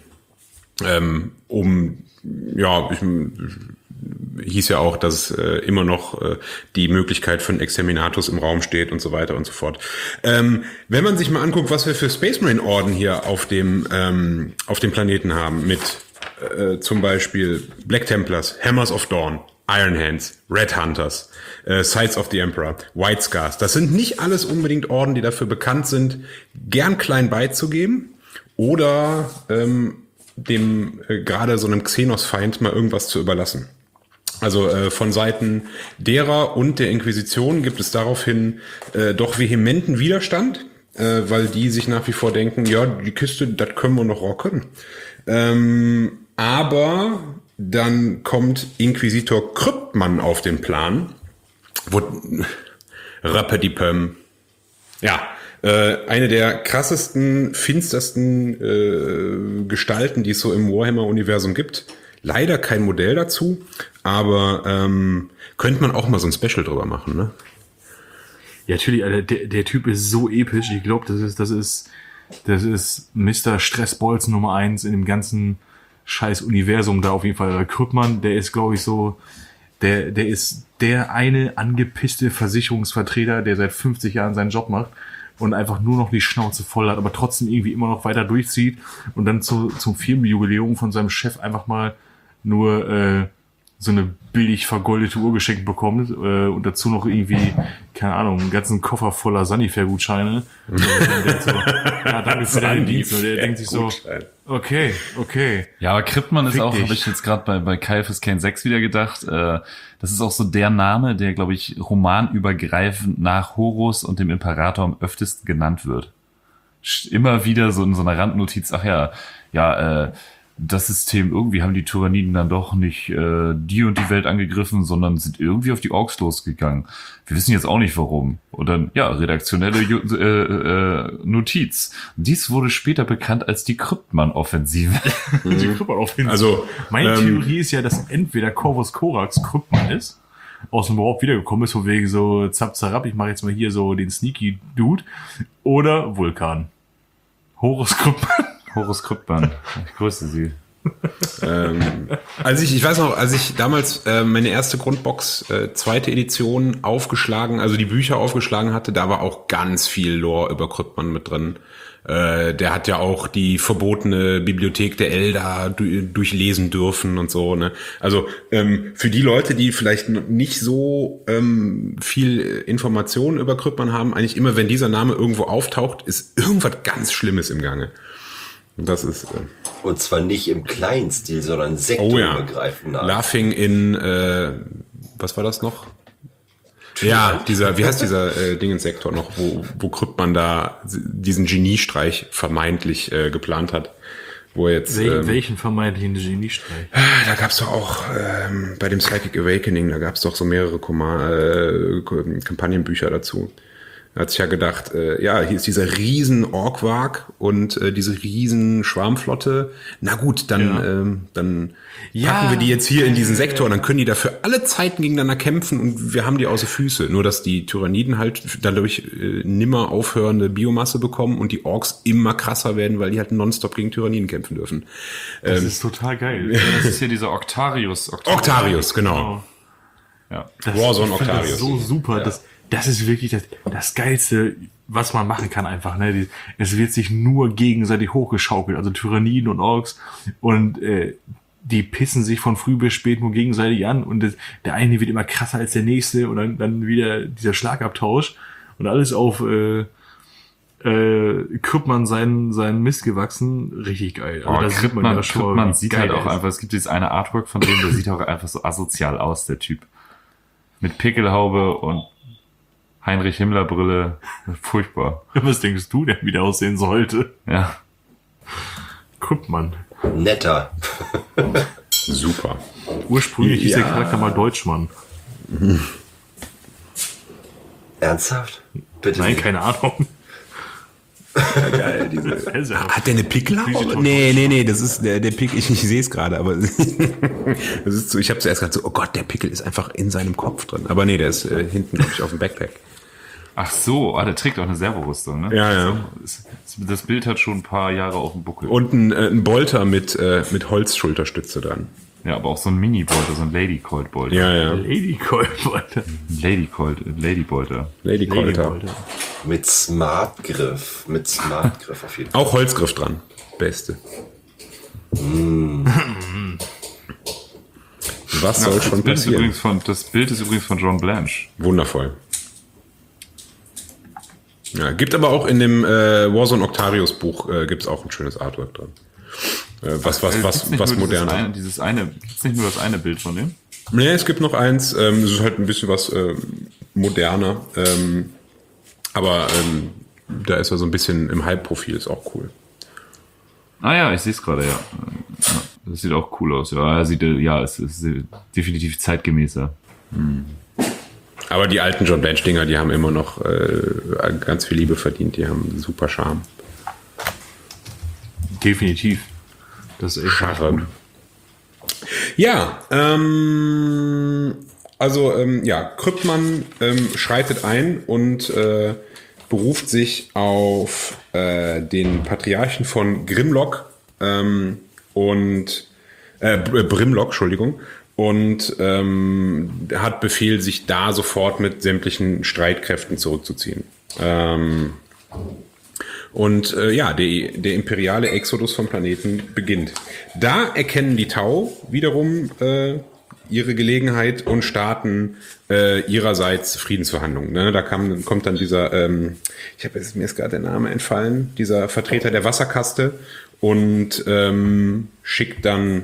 Hieß ja auch, dass immer noch die Möglichkeit für einen Exterminatus im Raum steht und so weiter und so fort. Wenn man sich mal anguckt, was wir für Space Marine Orden hier auf dem Planeten haben, mit zum Beispiel Black Templars, Hammers of Dawn, Iron Hands, Red Hunters, Scythes of the Emperor, White Scars. Das sind nicht alles unbedingt Orden, die dafür bekannt sind, gern klein beizugeben oder dem gerade so einem Xenos-Feind mal irgendwas zu überlassen. Also von Seiten derer und der Inquisition gibt es daraufhin doch vehementen Widerstand, weil die sich nach wie vor denken, ja, die Kiste, das können wir noch rocken. Aber dann kommt Inquisitor Kryptmann auf den Plan. Rappedipöm. Ja, eine der krassesten, finstersten Gestalten, die es so im Warhammer-Universum gibt. Leider kein Modell dazu, aber könnte man auch mal so ein Special drüber machen, ne? Ja, natürlich, Alter, der Typ ist so episch. Ich glaube, das ist Mr. Stressballs Nummer 1 in dem ganzen scheiß Universum da auf jeden Fall. Kryptmann, der ist, glaube ich, so, der ist der eine angepisste Versicherungsvertreter, der seit 50 Jahren seinen Job macht und einfach nur noch die Schnauze voll hat, aber trotzdem irgendwie immer noch weiter durchzieht und dann zum Firmenjubiläum von seinem Chef einfach mal nur so eine billig vergoldete Uhr geschenkt bekommt und dazu noch irgendwie, keine Ahnung, einen ganzen Koffer voller Sanifair-Gutscheine. Und dann denkt so, ja, danke für deinen Dienst. Und der denkt sich so, okay. Ja, aber Kryptmann ist auch, habe ich jetzt gerade bei Caiaphas Cain 6 wieder gedacht, das ist auch so der Name, der, glaube ich, romanübergreifend nach Horus und dem Imperator am öftesten genannt wird. Immer wieder so in so einer Randnotiz, das System, irgendwie haben die Tyranniden dann doch nicht die und die Welt angegriffen, sondern sind irgendwie auf die Orks losgegangen. Wir wissen jetzt auch nicht warum. Und dann, ja, redaktionelle Notiz. Dies wurde später bekannt als die Kryptmann-Offensive. Die Kryptmann-Offensive. Also, meine Theorie ist ja, dass entweder Corvus Corax Kryptmann ist, aus dem Warp wiedergekommen ist, von wegen so zap zarab, ich mache jetzt mal hier so den Sneaky Dude, oder Vulkan. Horus Kryptmann, ich grüße Sie. Als ich damals meine erste Grundbox, zweite Edition aufgeschlagen, also die Bücher aufgeschlagen hatte, da war auch ganz viel Lore über Kryptmann mit drin. Der hat ja auch die verbotene Bibliothek der Eldar durchlesen dürfen und so, ne? Also für die Leute, die vielleicht nicht so viel Informationen über Kryptmann haben, eigentlich immer, wenn dieser Name irgendwo auftaucht, ist irgendwas ganz Schlimmes im Gange. Und das ist und zwar nicht im kleinen Stil, sondern sektorübergreifend. Laughing in was war das noch? Ja, wie heißt dieser Dingensektor noch, wo Kryptmann da diesen Geniestreich vermeintlich geplant hat, wo jetzt welchen vermeintlichen Geniestreich? Da gab's doch auch bei dem Psychic Awakening, da gab's doch so mehrere Kampagnenbücher dazu. Da hat sich ja gedacht, hier ist dieser riesen Orkwag und diese riesen Schwarmflotte. Na gut, dann packen wir die jetzt hier in diesen Sektor und dann können die da für alle Zeiten gegeneinander kämpfen und wir haben die außer Füße. Nur, dass die Tyranniden halt dadurch nimmer aufhörende Biomasse bekommen und die Orks immer krasser werden, weil die halt nonstop gegen Tyranniden kämpfen dürfen. Das ist total geil. Ja, das ist hier dieser Octarius. Octarius, genau. Ja. Warzone Octarius. Das so super, Ja. Das ist wirklich das Geilste, was man machen kann einfach. Ne? Es wird sich nur gegenseitig hochgeschaukelt, also Tyranniden und Orks. Und die pissen sich von früh bis spät nur gegenseitig an. Und der eine wird immer krasser als der nächste. Und dann wieder dieser Schlagabtausch. Und alles auf Kryptmann seinen Mist gewachsen. Richtig geil. Also Kryptmann sieht halt auch einfach, es gibt dieses eine Artwork von dem, der sieht auch einfach so asozial aus, der Typ. Mit Pickelhaube und Heinrich-Himmler-Brille. Furchtbar. Was denkst du denn, wie der aussehen sollte? Ja. Krüppmann. Netter. Super. Ursprünglich hieß der Charakter mal Deutschmann. Ernsthaft? Bitte Nein, nicht. keine Ahnung. Geil, Also, Hat der eine Pickelhaube? Nee, das ist der Pickel. Ich sehe es gerade, aber das ist so. Ich habe zuerst gedacht, so, oh Gott, der Pickel ist einfach in seinem Kopf drin. Aber nee, der ist hinten, glaube ich, auf dem Backpack. Ach so, der trägt auch eine Servorüstung, ne? Ja. Das Bild hat schon ein paar Jahre auf dem Buckel. Und ein Bolter mit Holzschulterstütze dran. Ja, aber auch so ein Mini-Bolter, so ein Lady-Colt-Bolter. Ja. Lady Colt. Lady-Bolter. Lady Colter. Mit Smartgriff. Auf jeden Fall. Auch Holzgriff dran. Beste. Was soll schon passieren? Das Bild ist übrigens von John Blanche. Wundervoll. Ja, gibt aber auch in dem Warzone Octarius Buch gibt's auch ein schönes Artwork dran. Was modern. Gibt's nicht nur das eine Bild von dem? Nee, es gibt noch eins. Es ist halt ein bisschen was moderner. Aber da ist er so ein bisschen im Halbprofil, ist auch cool. Ah ja, ich sehe es gerade, ja. Das sieht auch cool aus. Ja, es ist definitiv zeitgemäßer. Aber die alten John Blanche-Dinger, die haben immer noch ganz viel Liebe verdient. Die haben super Charme. Definitiv. Das ist echt gut. Ja, Krüppmann schreitet ein und beruft sich auf den Patriarchen von Brimlock, Entschuldigung, und hat Befehl, sich da sofort mit sämtlichen Streitkräften zurückzuziehen. Der imperiale Exodus vom Planeten beginnt. Da erkennen die Tau wiederum ihre Gelegenheit und starten ihrerseits Friedensverhandlungen. Ne? Da kommt dann dieser, mir ist gerade der Name entfallen, dieser Vertreter der Wasserkaste und schickt dann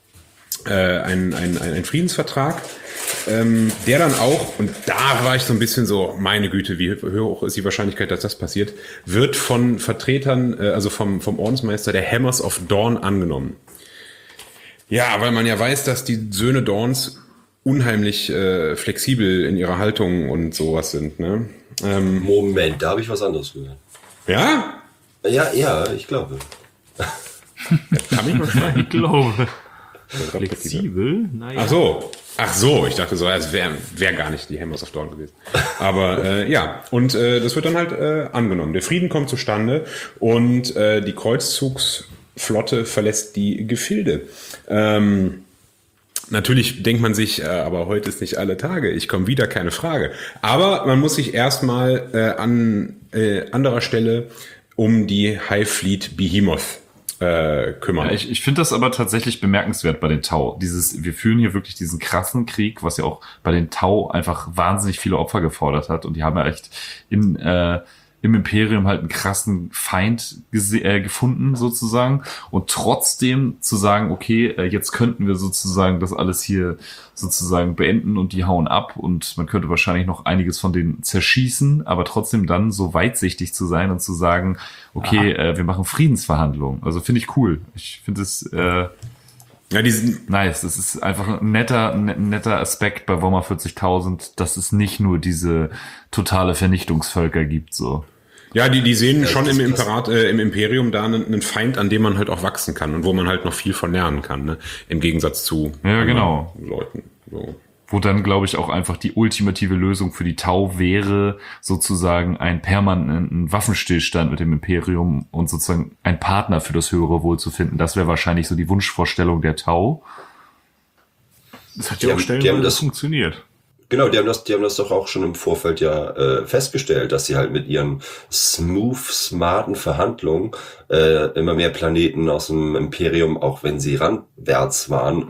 einen Friedensvertrag, der dann auch, und da war ich so ein bisschen so, meine Güte, wie hoch ist die Wahrscheinlichkeit, dass das passiert, wird von Vertretern, also vom Ordensmeister der Hammers of Dawn angenommen. Ja, weil man ja weiß, dass die Söhne Dawns unheimlich flexibel in ihrer Haltung und sowas sind. Ne? Moment, da habe ich was anderes gehört. Ja? Ja, ich glaube. Kann ich mal fragen? Ich glaube. Flexibel? Naja. Ach so, ich dachte so, es wär gar nicht die Hammers of Dawn gewesen. Aber das wird dann halt angenommen. Der Frieden kommt zustande und die Kreuzzugsflotte verlässt die Gefilde. Natürlich denkt man sich, aber heute ist nicht alle Tage, ich komme wieder, keine Frage. Aber man muss sich erstmal an anderer Stelle um die Hive Fleet Behemoth kümmern. Ja, ich finde das aber tatsächlich bemerkenswert bei den Tau. Wir führen hier wirklich diesen krassen Krieg, was ja auch bei den Tau einfach wahnsinnig viele Opfer gefordert hat. Und die haben ja echt im Imperium halt einen krassen Feind gefunden sozusagen. Und trotzdem zu sagen, okay, jetzt könnten wir sozusagen das alles hier sozusagen beenden und die hauen ab. Und man könnte wahrscheinlich noch einiges von denen zerschießen, aber trotzdem dann so weitsichtig zu sein und zu sagen, okay, wir machen Friedensverhandlungen. Also finde ich cool. Ich finde es nice. Das ist einfach ein netter Aspekt bei Warhammer 40.000, dass es nicht nur diese totale Vernichtungsvölker gibt, so. Ja, die sehen schon im Imperium da einen Feind, an dem man halt auch wachsen kann und wo man halt noch viel von lernen kann, ne? Im Gegensatz zu Leuten. So. Wo dann, glaube ich, auch einfach die ultimative Lösung für die Tau wäre, sozusagen einen permanenten Waffenstillstand mit dem Imperium und sozusagen einen Partner für das höhere Wohl zu finden. Das wäre wahrscheinlich so die Wunschvorstellung der Tau. Das hat ja auch stellenweise funktioniert. Genau, die haben das doch auch schon im Vorfeld festgestellt, dass sie halt mit ihren smarten Verhandlungen immer mehr Planeten aus dem Imperium, auch wenn sie randwärts waren,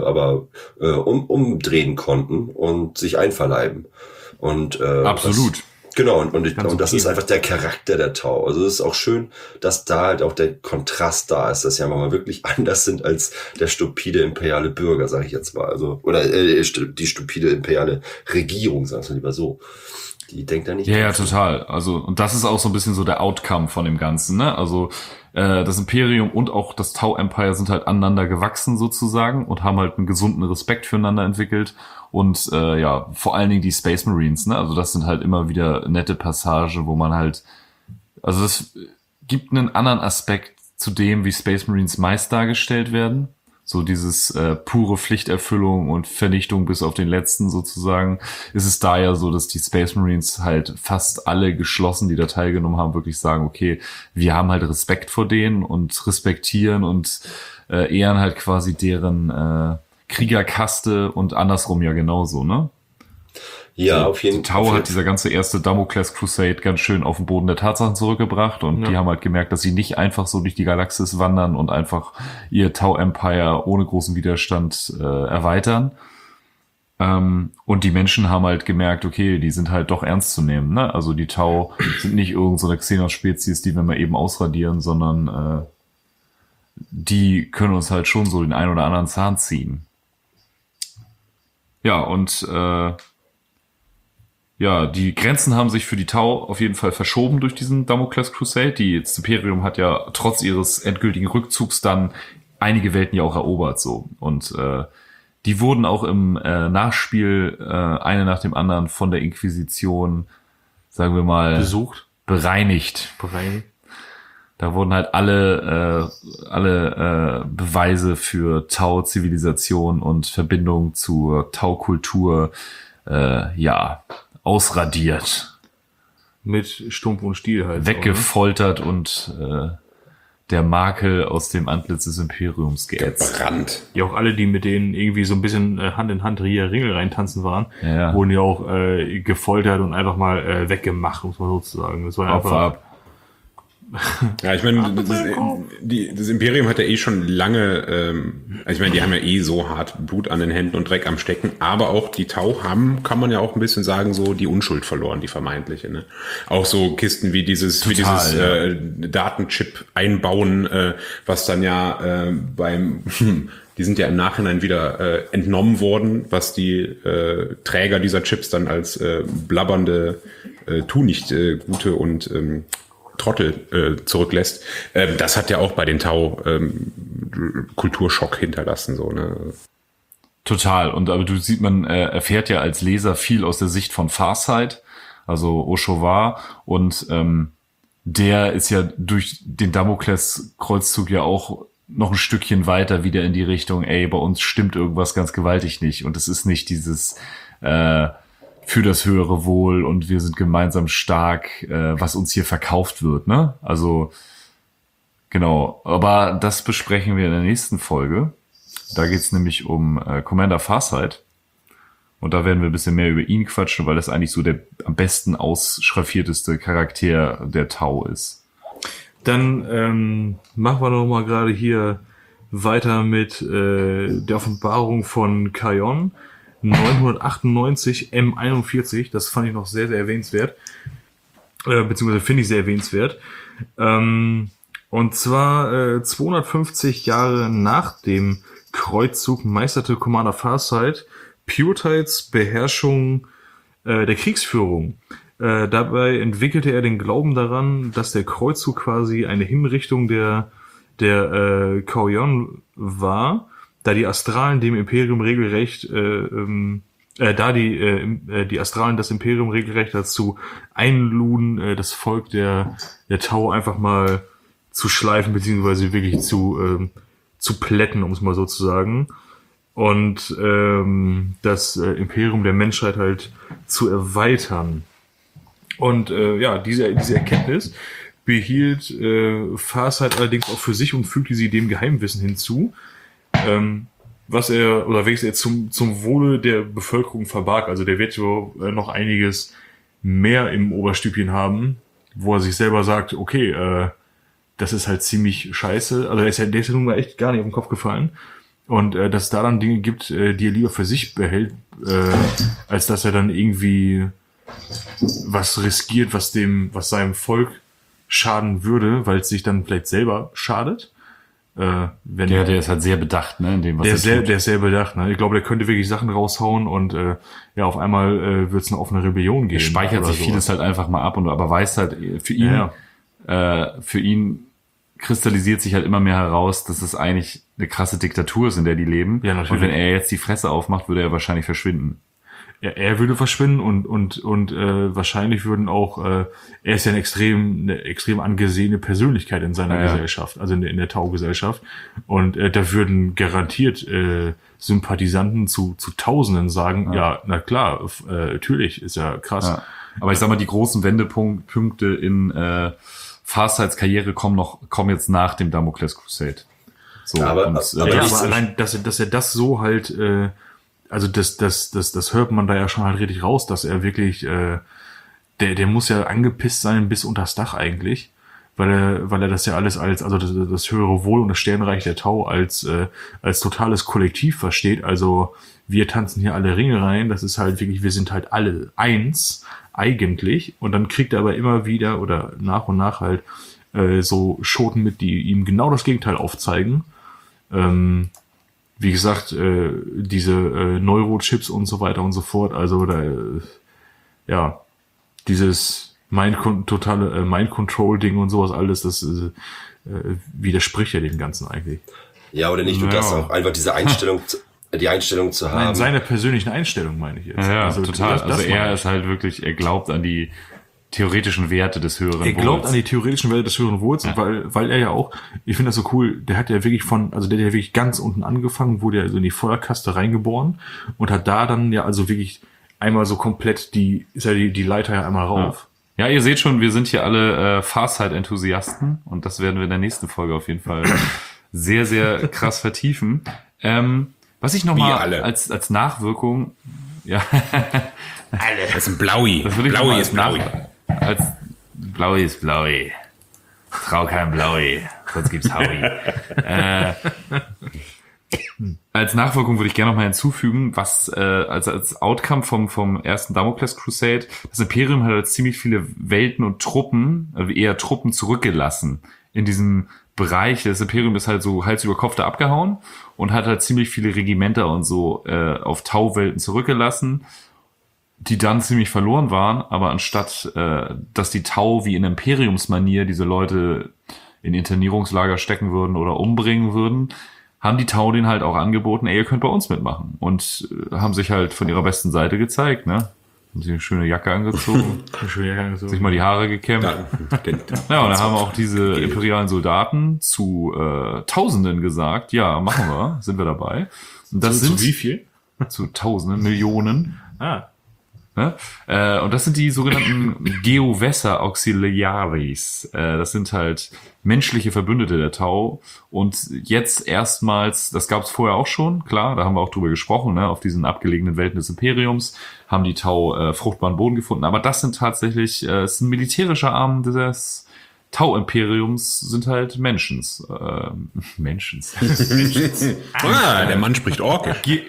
umdrehen konnten und sich einverleiben. Und absolut. Genau, und das ist einfach der Charakter der Tau. Also es ist auch schön, dass da halt auch der Kontrast da ist, dass sie mal wirklich anders sind als der stupide imperiale Bürger, sage ich jetzt mal. Also, oder die stupide imperiale Regierung, sagen wir lieber so. Die denkt da nicht. Ja, total. Also, und das ist auch so ein bisschen so der Outcome von dem Ganzen, ne? Also, das Imperium und auch das Tau Empire sind halt aneinander gewachsen sozusagen und haben halt einen gesunden Respekt füreinander entwickelt. Und vor allen Dingen die Space Marines, ne? Also das sind halt immer wieder nette Passagen, wo man halt, also das gibt einen anderen Aspekt zu dem, wie Space Marines meist dargestellt werden. So dieses pure Pflichterfüllung und Vernichtung bis auf den letzten sozusagen, ist es da ja so, dass die Space Marines halt fast alle geschlossen, die da teilgenommen haben, wirklich sagen, okay, wir haben halt Respekt vor denen und respektieren und ehren halt quasi deren Kriegerkaste und andersrum ja genauso, ne? Ja, so, auf jeden Fall. Tau hat dieser ganze erste Damocles Crusade ganz schön auf den Boden der Tatsachen zurückgebracht und die haben halt gemerkt, dass sie nicht einfach so durch die Galaxis wandern und einfach ihr Tau Empire ohne großen Widerstand erweitern. Und die Menschen haben halt gemerkt, okay, die sind halt doch ernst zu nehmen, ne? Also die Tau sind nicht irgend so eine Xenos-Spezies, die wir mal eben ausradieren, sondern die können uns halt schon so den einen oder anderen Zahn ziehen. Ja, und die Grenzen haben sich für die Tau auf jeden Fall verschoben durch diesen Damocles Crusade. Das Imperium hat ja trotz ihres endgültigen Rückzugs dann einige Welten ja auch erobert, so. Und die wurden auch im Nachspiel eine nach dem anderen von der Inquisition, sagen wir mal, bereinigt. Da wurden halt alle Beweise für Tau-Zivilisation und Verbindung zur Tau-Kultur ausradiert. Mit Stumpf und Stiel halt. Weggefoltert und der Makel aus dem Antlitz des Imperiums geätzt. Gebrannt. Ja, auch alle, die mit denen irgendwie so ein bisschen Hand in Hand hier Ringel reintanzen waren, wurden ja auch gefoltert und einfach mal weggemacht, muss man sozusagen. Das war einfach ab. Ja, ich meine, das Imperium hat ja schon lange, ich meine, die haben ja so hart Blut an den Händen und Dreck am Stecken, aber auch die Tau haben, kann man ja auch ein bisschen sagen, so die Unschuld verloren, die vermeintliche, ne? Auch so Kisten wie dieses Datenchip einbauen, was dann ja die sind ja im Nachhinein wieder entnommen worden, was die Träger dieser Chips dann als blabbernde, Gute und Trottel zurücklässt. Das hat ja auch bei den Tau Kulturschock hinterlassen, so, ne? Total. Und aber man erfährt ja als Leser viel aus der Sicht von Farsight, also Oshowar, und der ist ja durch den Damokles-Kreuzzug ja auch noch ein Stückchen weiter wieder in die Richtung, bei uns stimmt irgendwas ganz gewaltig nicht. Und es ist nicht dieses für das höhere Wohl und wir sind gemeinsam stark, was uns hier verkauft wird, ne? Also, genau. Aber das besprechen wir in der nächsten Folge. Da geht's nämlich um Commander Farsight. Und da werden wir ein bisschen mehr über ihn quatschen, weil das eigentlich so der am besten ausschraffierteste Charakter der Tau ist. Dann machen wir noch mal gerade hier weiter mit der Offenbarung von Kayon. 998 M41, das fand ich noch sehr, sehr erwähnenswert, beziehungsweise finde ich sehr erwähnenswert. Und zwar 250 Jahre nach dem Kreuzzug meisterte Commander Farsight Puretides Beherrschung der Kriegsführung. Dabei entwickelte er den Glauben daran, dass der Kreuzzug quasi eine Hinrichtung der Kayon war, da die Astralen dem Imperium regelrecht, die Astralen das Imperium regelrecht dazu einluden, das Volk der Tau einfach mal zu schleifen, beziehungsweise wirklich zu plätten, um es mal so zu sagen. Und das Imperium der Menschheit halt zu erweitern. Und diese Erkenntnis behielt Farsight allerdings auch für sich und fügte sie dem Geheimwissen hinzu, welches er zum Wohle der Bevölkerung verbarg. Also der wird so noch einiges mehr im Oberstübchen haben, wo er sich selber sagt, okay, das ist halt ziemlich scheiße. Also der ist ja nun mal echt gar nicht auf den Kopf gefallen. Und dass es da dann Dinge gibt, die er lieber für sich behält, als dass er dann irgendwie was riskiert, was seinem Volk schaden würde, weil es sich dann vielleicht selber schadet. wenn der ist halt sehr bedacht, ne, in dem, was der ist sehr bedacht, ne? Ich glaube, der könnte wirklich Sachen raushauen und auf einmal wird es eine offene Rebellion geben. Er speichert sich vieles halt einfach mal ab aber weiß halt, für ihn kristallisiert sich halt immer mehr heraus, dass es eigentlich eine krasse Diktatur ist, in der die leben. Ja, natürlich. Und wenn er jetzt die Fresse aufmacht, würde er wahrscheinlich verschwinden. Ja, er würde verschwinden und wahrscheinlich würden auch, er ist ja eine extrem angesehene Persönlichkeit in seiner Gesellschaft, also in der Tau-Gesellschaft. Und da würden garantiert Sympathisanten zu Tausenden sagen, ja na klar, natürlich, ist ja krass. Ja. Aber ich sag mal, die großen Wendepunkte in Farsights Karriere kommen jetzt nach dem Damocles Crusade. So, aber allein, dass er das so halt, also das hört man da ja schon halt richtig raus, dass er wirklich, der muss ja angepisst sein bis unters Dach eigentlich, weil er das ja alles als, also das höhere Wohl und das Sternreich der Tau als totales Kollektiv versteht. Also wir tanzen hier alle Ringe rein, das ist halt wirklich, wir sind halt alle eins eigentlich, und dann kriegt er aber immer wieder oder nach und nach halt so Schoten mit, die ihm genau das Gegenteil aufzeigen. Wie gesagt, diese Neurochips und so weiter und so fort, also da, dieses totale Mind-Control-Ding und sowas alles, das widerspricht ja dem Ganzen eigentlich. Ja, oder nicht nur das, auch einfach diese Einstellung, die Einstellung zu haben. Nein, seine persönlichen Einstellung meine ich jetzt. Ja, also, total. Also er ist halt wirklich, er glaubt an die theoretischen Werte des höheren Wohls. Er glaubt an die theoretischen Werte des höheren Wohls, weil er ja auch, ich finde das so cool, der hat ja wirklich der hat ja wirklich ganz unten angefangen, wurde ja also in die Feuerkaste reingeboren und hat da dann ja also wirklich einmal so komplett die Leiter ja einmal rauf. Ja, ihr seht schon, wir sind hier alle Farsight-Enthusiasten und das werden wir in der nächsten Folge auf jeden Fall sehr, sehr krass vertiefen. Was ich nochmal als Nachwirkung, ja. Alle. Das ist ein Blaui. Blaui ist Blaui. Blaui ist Blaui. Trau kein Blaui, sonst gibt's Howie. Als Nachwirkung würde ich gerne noch mal hinzufügen, was als Outcome vom ersten Damocles Crusade, das Imperium hat halt ziemlich viele Welten und Truppen, eher Truppen zurückgelassen in diesem Bereich. Das Imperium ist halt so Hals über Kopf da abgehauen und hat halt ziemlich viele Regimenter und so auf Tau-Welten zurückgelassen, die dann ziemlich verloren waren, aber anstatt, dass die Tau wie in Imperiumsmanier diese Leute in Internierungslager stecken würden oder umbringen würden, haben die Tau denen halt auch angeboten, ey, ihr könnt bei uns mitmachen. Und haben sich halt von ihrer besten Seite gezeigt, ne? Haben sich eine schöne Jacke angezogen, sich mal die Haare gekämmt. Ja, und dann haben auch diese imperialen Soldaten zu Tausenden gesagt, ja, machen wir, sind wir dabei. Und das sind zu wie viel? Zu Tausenden, Millionen. Ah. Und das sind die sogenannten Geovessa Auxiliaris. Das sind halt menschliche Verbündete der Tau. Und jetzt erstmals, das gab es vorher auch schon, klar, da haben wir auch drüber gesprochen, ne, auf diesen abgelegenen Welten des Imperiums haben die Tau fruchtbaren Boden gefunden. Aber das sind tatsächlich, es ist ein militärischer Arm des Tau-Imperiums, sind halt Menschens. Der Mann spricht Orkisch.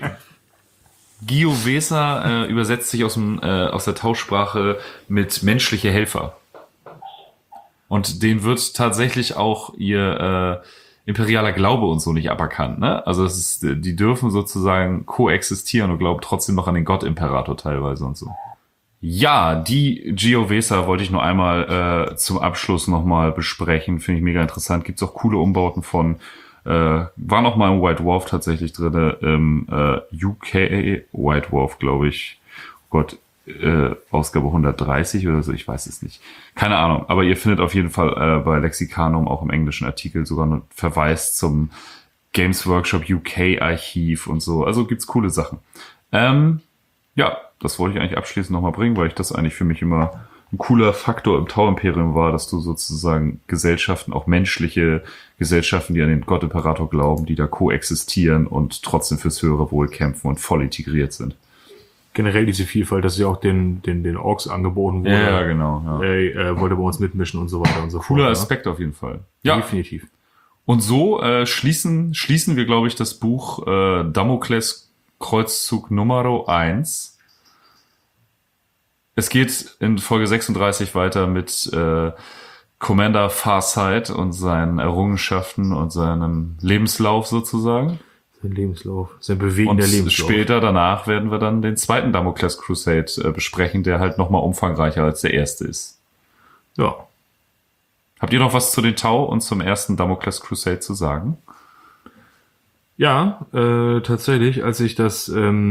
Geovesa übersetzt sich aus der Tauschsprache mit menschliche Helfer. Und denen wird tatsächlich auch ihr imperialer Glaube und so nicht aberkannt. Ne? Also die dürfen sozusagen koexistieren und glauben trotzdem noch an den Gott-Imperator teilweise und so. Ja, die Geovesa wollte ich nur einmal zum Abschluss nochmal besprechen. Finde ich mega interessant. Gibt's auch coole Umbauten von war noch mal im White Dwarf tatsächlich drin, im UK White Dwarf, glaube ich. Oh Gott, Ausgabe 130 oder so, ich weiß es nicht. Keine Ahnung, aber ihr findet auf jeden Fall bei Lexicanum auch im englischen Artikel sogar einen Verweis zum Games Workshop UK Archiv und so. Also gibt's coole Sachen. Ja, das wollte ich eigentlich abschließend nochmal bringen, weil ich das eigentlich für mich immer ein cooler Faktor im Tau-Imperium war, dass du sozusagen Gesellschaften, auch menschliche Gesellschaften, die an den Gott-Imperator glauben, die da koexistieren und trotzdem fürs höhere Wohl kämpfen und voll integriert sind. Generell diese Vielfalt, dass sie auch den Orks angeboten wurde. Ja, genau. Ja. Wollte bei uns mitmischen und so weiter und so fort. Cooler Aspekt auf jeden Fall. Ja, definitiv. Und so schließen wir, glaube ich, das Buch Damokles Kreuzzug Nummer 1. Es geht in Folge 36 weiter mit Commander Farsight und seinen Errungenschaften und seinem Lebenslauf sozusagen. Sein Lebenslauf, sein bewegender Und Lebenslauf. später danach werden wir dann den zweiten Damocles Crusade besprechen, der halt nochmal umfangreicher als der erste ist. Ja. Habt ihr noch was zu den Tau und zum ersten Damocles Crusade zu sagen? Ja, tatsächlich, als ich das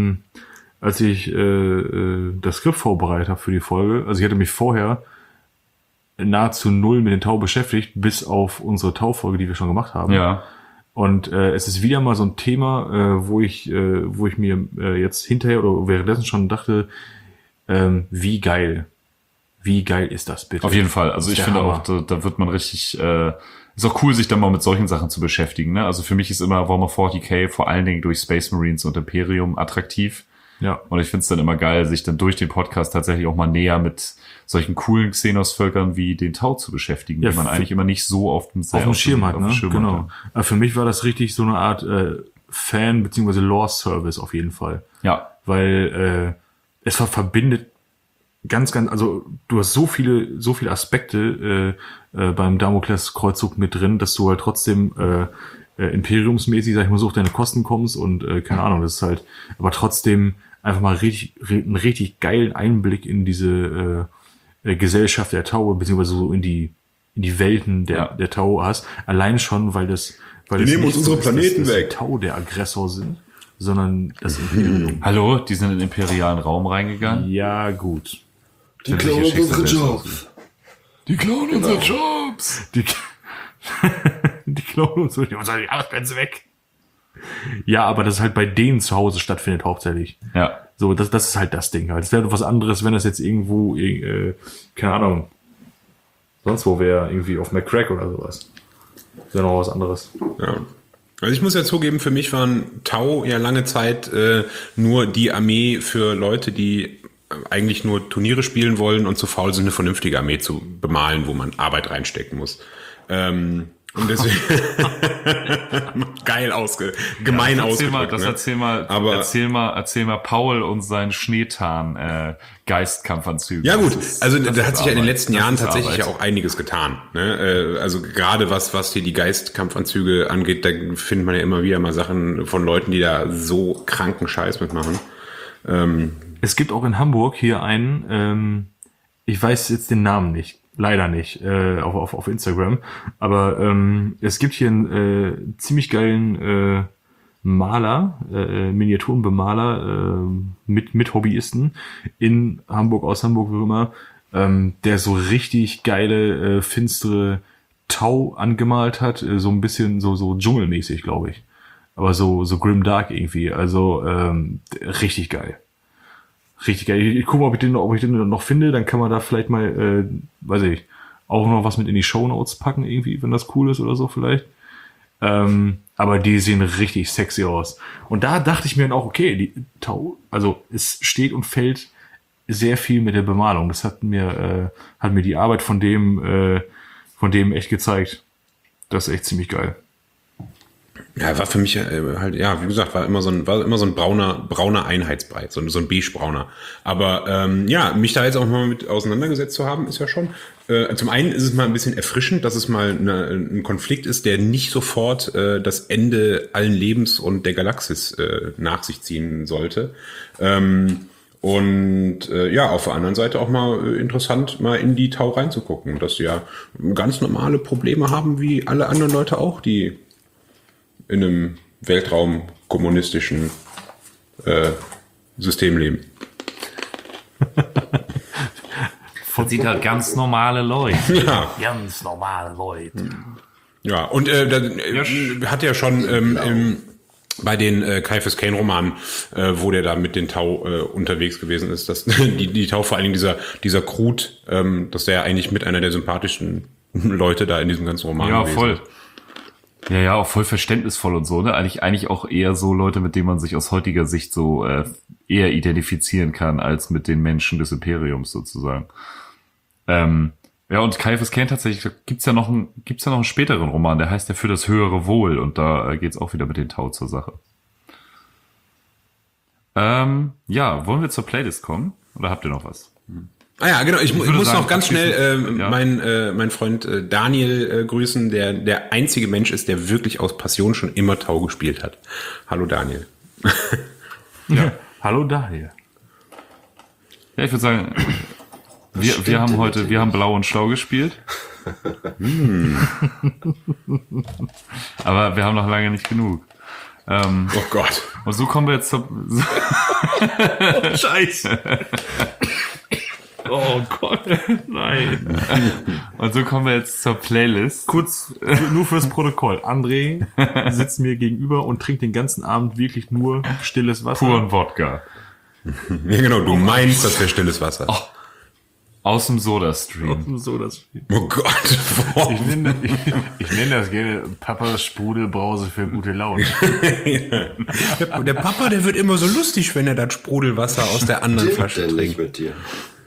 Skript vorbereitet habe für die Folge, also ich hatte mich vorher nahezu null mit den Tau beschäftigt, bis auf unsere Tau-Folge, die wir schon gemacht haben. Ja. Und es ist wieder mal so ein Thema, wo ich mir jetzt hinterher oder währenddessen schon dachte, wie geil ist das bitte? Auf jeden Fall. Also ich finde Hammer. auch, da wird man richtig, ist auch cool, sich dann mal mit solchen Sachen zu beschäftigen. Ne? Also für mich ist immer Warhammer 40k vor allen Dingen durch Space Marines und Imperium attraktiv. Ja. Und ich finde es dann immer geil, sich dann durch den Podcast tatsächlich auch mal näher mit solchen coolen Xenos-Völkern wie den Tau zu beschäftigen, Ja, die man eigentlich immer nicht so auf dem Schirm hat, ne? Genau. Ja. Aber für mich war das richtig so eine Art Fan- bzw. Lore-Service auf jeden Fall. Ja. Weil es verbindet ganz, also du hast so viele Aspekte beim Damokles-Kreuzzug mit drin, dass du halt trotzdem imperiumsmäßig, sag ich mal so, auf deine Kosten kommst und keine Ahnung, das ist halt, aber trotzdem einfach mal einen richtig geilen Einblick in diese Gesellschaft der Tau, beziehungsweise so in die Welten der Tau hast. Allein schon, weil Die nehmen uns unsere Planeten dass weg. die Tau der Aggressor sind, sondern das Imperium. Hallo, die sind in den imperialen Raum reingegangen. Ja, gut. Die klauen unsere Jobs. Die klauen unsere Jobs. Die klauen uns und die sagen, die Arbeitsplätze weg. Ja, aber das halt bei denen zu Hause stattfindet hauptsächlich. Ja. So, das ist halt das Ding halt. Es wäre doch was anderes, wenn das jetzt irgendwo, keine Ahnung, sonst wo wäre, irgendwie auf McCrack oder sowas. Das wäre noch was anderes. Ja. Also ich muss ja zugeben, für mich waren Tau ja lange Zeit nur die Armee für Leute, die eigentlich nur Turniere spielen wollen und zu faul sind, eine vernünftige Armee zu bemalen, wo man Arbeit reinstecken muss. Und deswegen gemein ausgedrückt. Erzähl mal Paul und seinen Schneetarn Geistkampfanzügen. Ja gut, also Das da ist hat sich ja in den Arbeit. letzten Das Jahren ist tatsächlich Arbeit. ja auch einiges getan. Ne? Also gerade was hier die Geistkampfanzüge angeht, da findet man ja immer wieder mal Sachen von Leuten, die da so kranken Scheiß mitmachen. Es gibt auch in Hamburg hier einen, ich weiß jetzt den Namen nicht, leider nicht, auf Instagram, aber es gibt hier einen ziemlich geilen Maler, Miniaturenbemaler mit Hobbyisten in Hamburg, aus Hamburg, wie immer, der so richtig geile, finstere Tau angemalt hat, so ein bisschen so dschungelmäßig, glaube ich. Aber so grim dark irgendwie, also richtig geil. Richtig geil. Ich gucke mal, ob ich den noch finde, dann kann man da vielleicht mal, weiß ich, auch noch was mit in die Shownotes packen irgendwie, wenn das cool ist oder so vielleicht. Aber die sehen richtig sexy aus. Und da dachte ich mir dann auch, okay, die Tau, also es steht und fällt sehr viel mit der Bemalung. Das hat mir die Arbeit von dem echt gezeigt. Das ist echt ziemlich geil. Ja, war für mich halt, ja, wie gesagt, war immer so ein brauner Einheitsbrei, so ein beige-brauner. Aber ja, mich da jetzt auch mal mit auseinandergesetzt zu haben, ist ja schon. Zum einen ist es mal ein bisschen erfrischend, dass es mal ein Konflikt ist, der nicht sofort das Ende allen Lebens und der Galaxis nach sich ziehen sollte. Und ja, auf der anderen Seite auch mal interessant, mal in die Tau reinzugucken, dass sie ja ganz normale Probleme haben, wie alle anderen Leute auch, die in einem weltraumkommunistischen System leben. Das sind halt ganz normale Leute. Ja, Ganz normale Leute. ja. Und hat ja schon bei den Kaifes Kane-Romanen, wo der da mit den Tau unterwegs gewesen ist, dass die Tau, vor allen Dingen dieser Krut, dass der eigentlich mit einer der sympathischsten Leute da in diesem ganzen Roman Ja, gewesen voll. ist. Ja, auch voll verständnisvoll und so, ne? Eigentlich auch eher so Leute, mit denen man sich aus heutiger Sicht so eher identifizieren kann, als mit den Menschen des Imperiums sozusagen. Ja, und Kaifes Kane tatsächlich, gibt's ja noch einen späteren Roman, der heißt ja Für das höhere Wohl, und da geht's auch wieder mit den Tau zur Sache. Ja, wollen wir zur Playlist kommen? Oder habt ihr noch was? Ah ja, genau. Ich muss sagen, noch ganz schnell ja. mein Freund Daniel grüßen, der einzige Mensch ist, der wirklich aus Passion schon immer Tau gespielt hat. Hallo Daniel. Ja. Hallo Daniel. Ja, ich würde sagen, wir haben Blau und Schlau gespielt. Aber wir haben noch lange nicht genug. Oh Gott. Und so kommen wir jetzt zur... Scheiße. Oh Gott, nein. Und so kommen wir jetzt zur Playlist. Kurz, nur fürs Protokoll. André sitzt mir gegenüber und trinkt den ganzen Abend wirklich nur stilles Wasser. Puren Wodka. Ja genau, du meinst, das wäre stilles Wasser. Aus dem Soda-Stream. So das. Oh Gott. Boah. Ich nenne das gerne Papas Sprudelbrause für gute Laune. Der Papa, der wird immer so lustig, wenn er das Sprudelwasser aus der anderen Flasche Denn nicht trinkt. mit dir.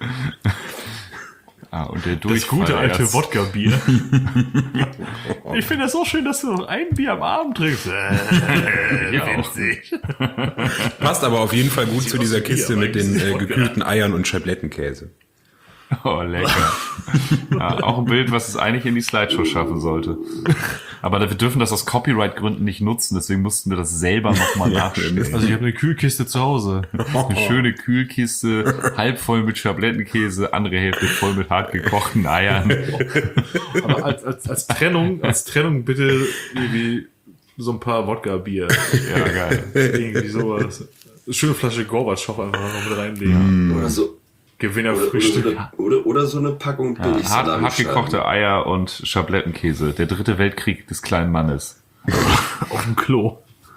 Und der Das gute alte erst- Wodka-Bier. Ich finde das so schön, dass du noch ein Bier am Abend trinkst. Witzig. Passt aber auf jeden Fall gut zu dieser Kiste mit den Wodka. gekühlten Eiern und Schablettenkäse. Oh, lecker. Ja, auch ein Bild, was es eigentlich in die Slideshow schaffen sollte. Aber wir dürfen das aus Copyright-Gründen nicht nutzen, deswegen mussten wir das selber nochmal nachstellen. Also ich habe eine Kühlkiste zu Hause. Eine schöne Kühlkiste, halb voll mit Schablettenkäse, andere Hälfte voll mit hart gekochten Eiern. Aber als Trennung bitte irgendwie so ein paar Wodka-Bier. Ja, geil. Irgendwie sowas. Schöne Flasche Gorbatschow einfach noch mit reinlegen. Oder so. Gewinnerfrühstück. Oder so eine Packung billig Hart gekochte Eier und Schablettenkäse. Der 3. Weltkrieg des kleinen Mannes. Auf dem Klo.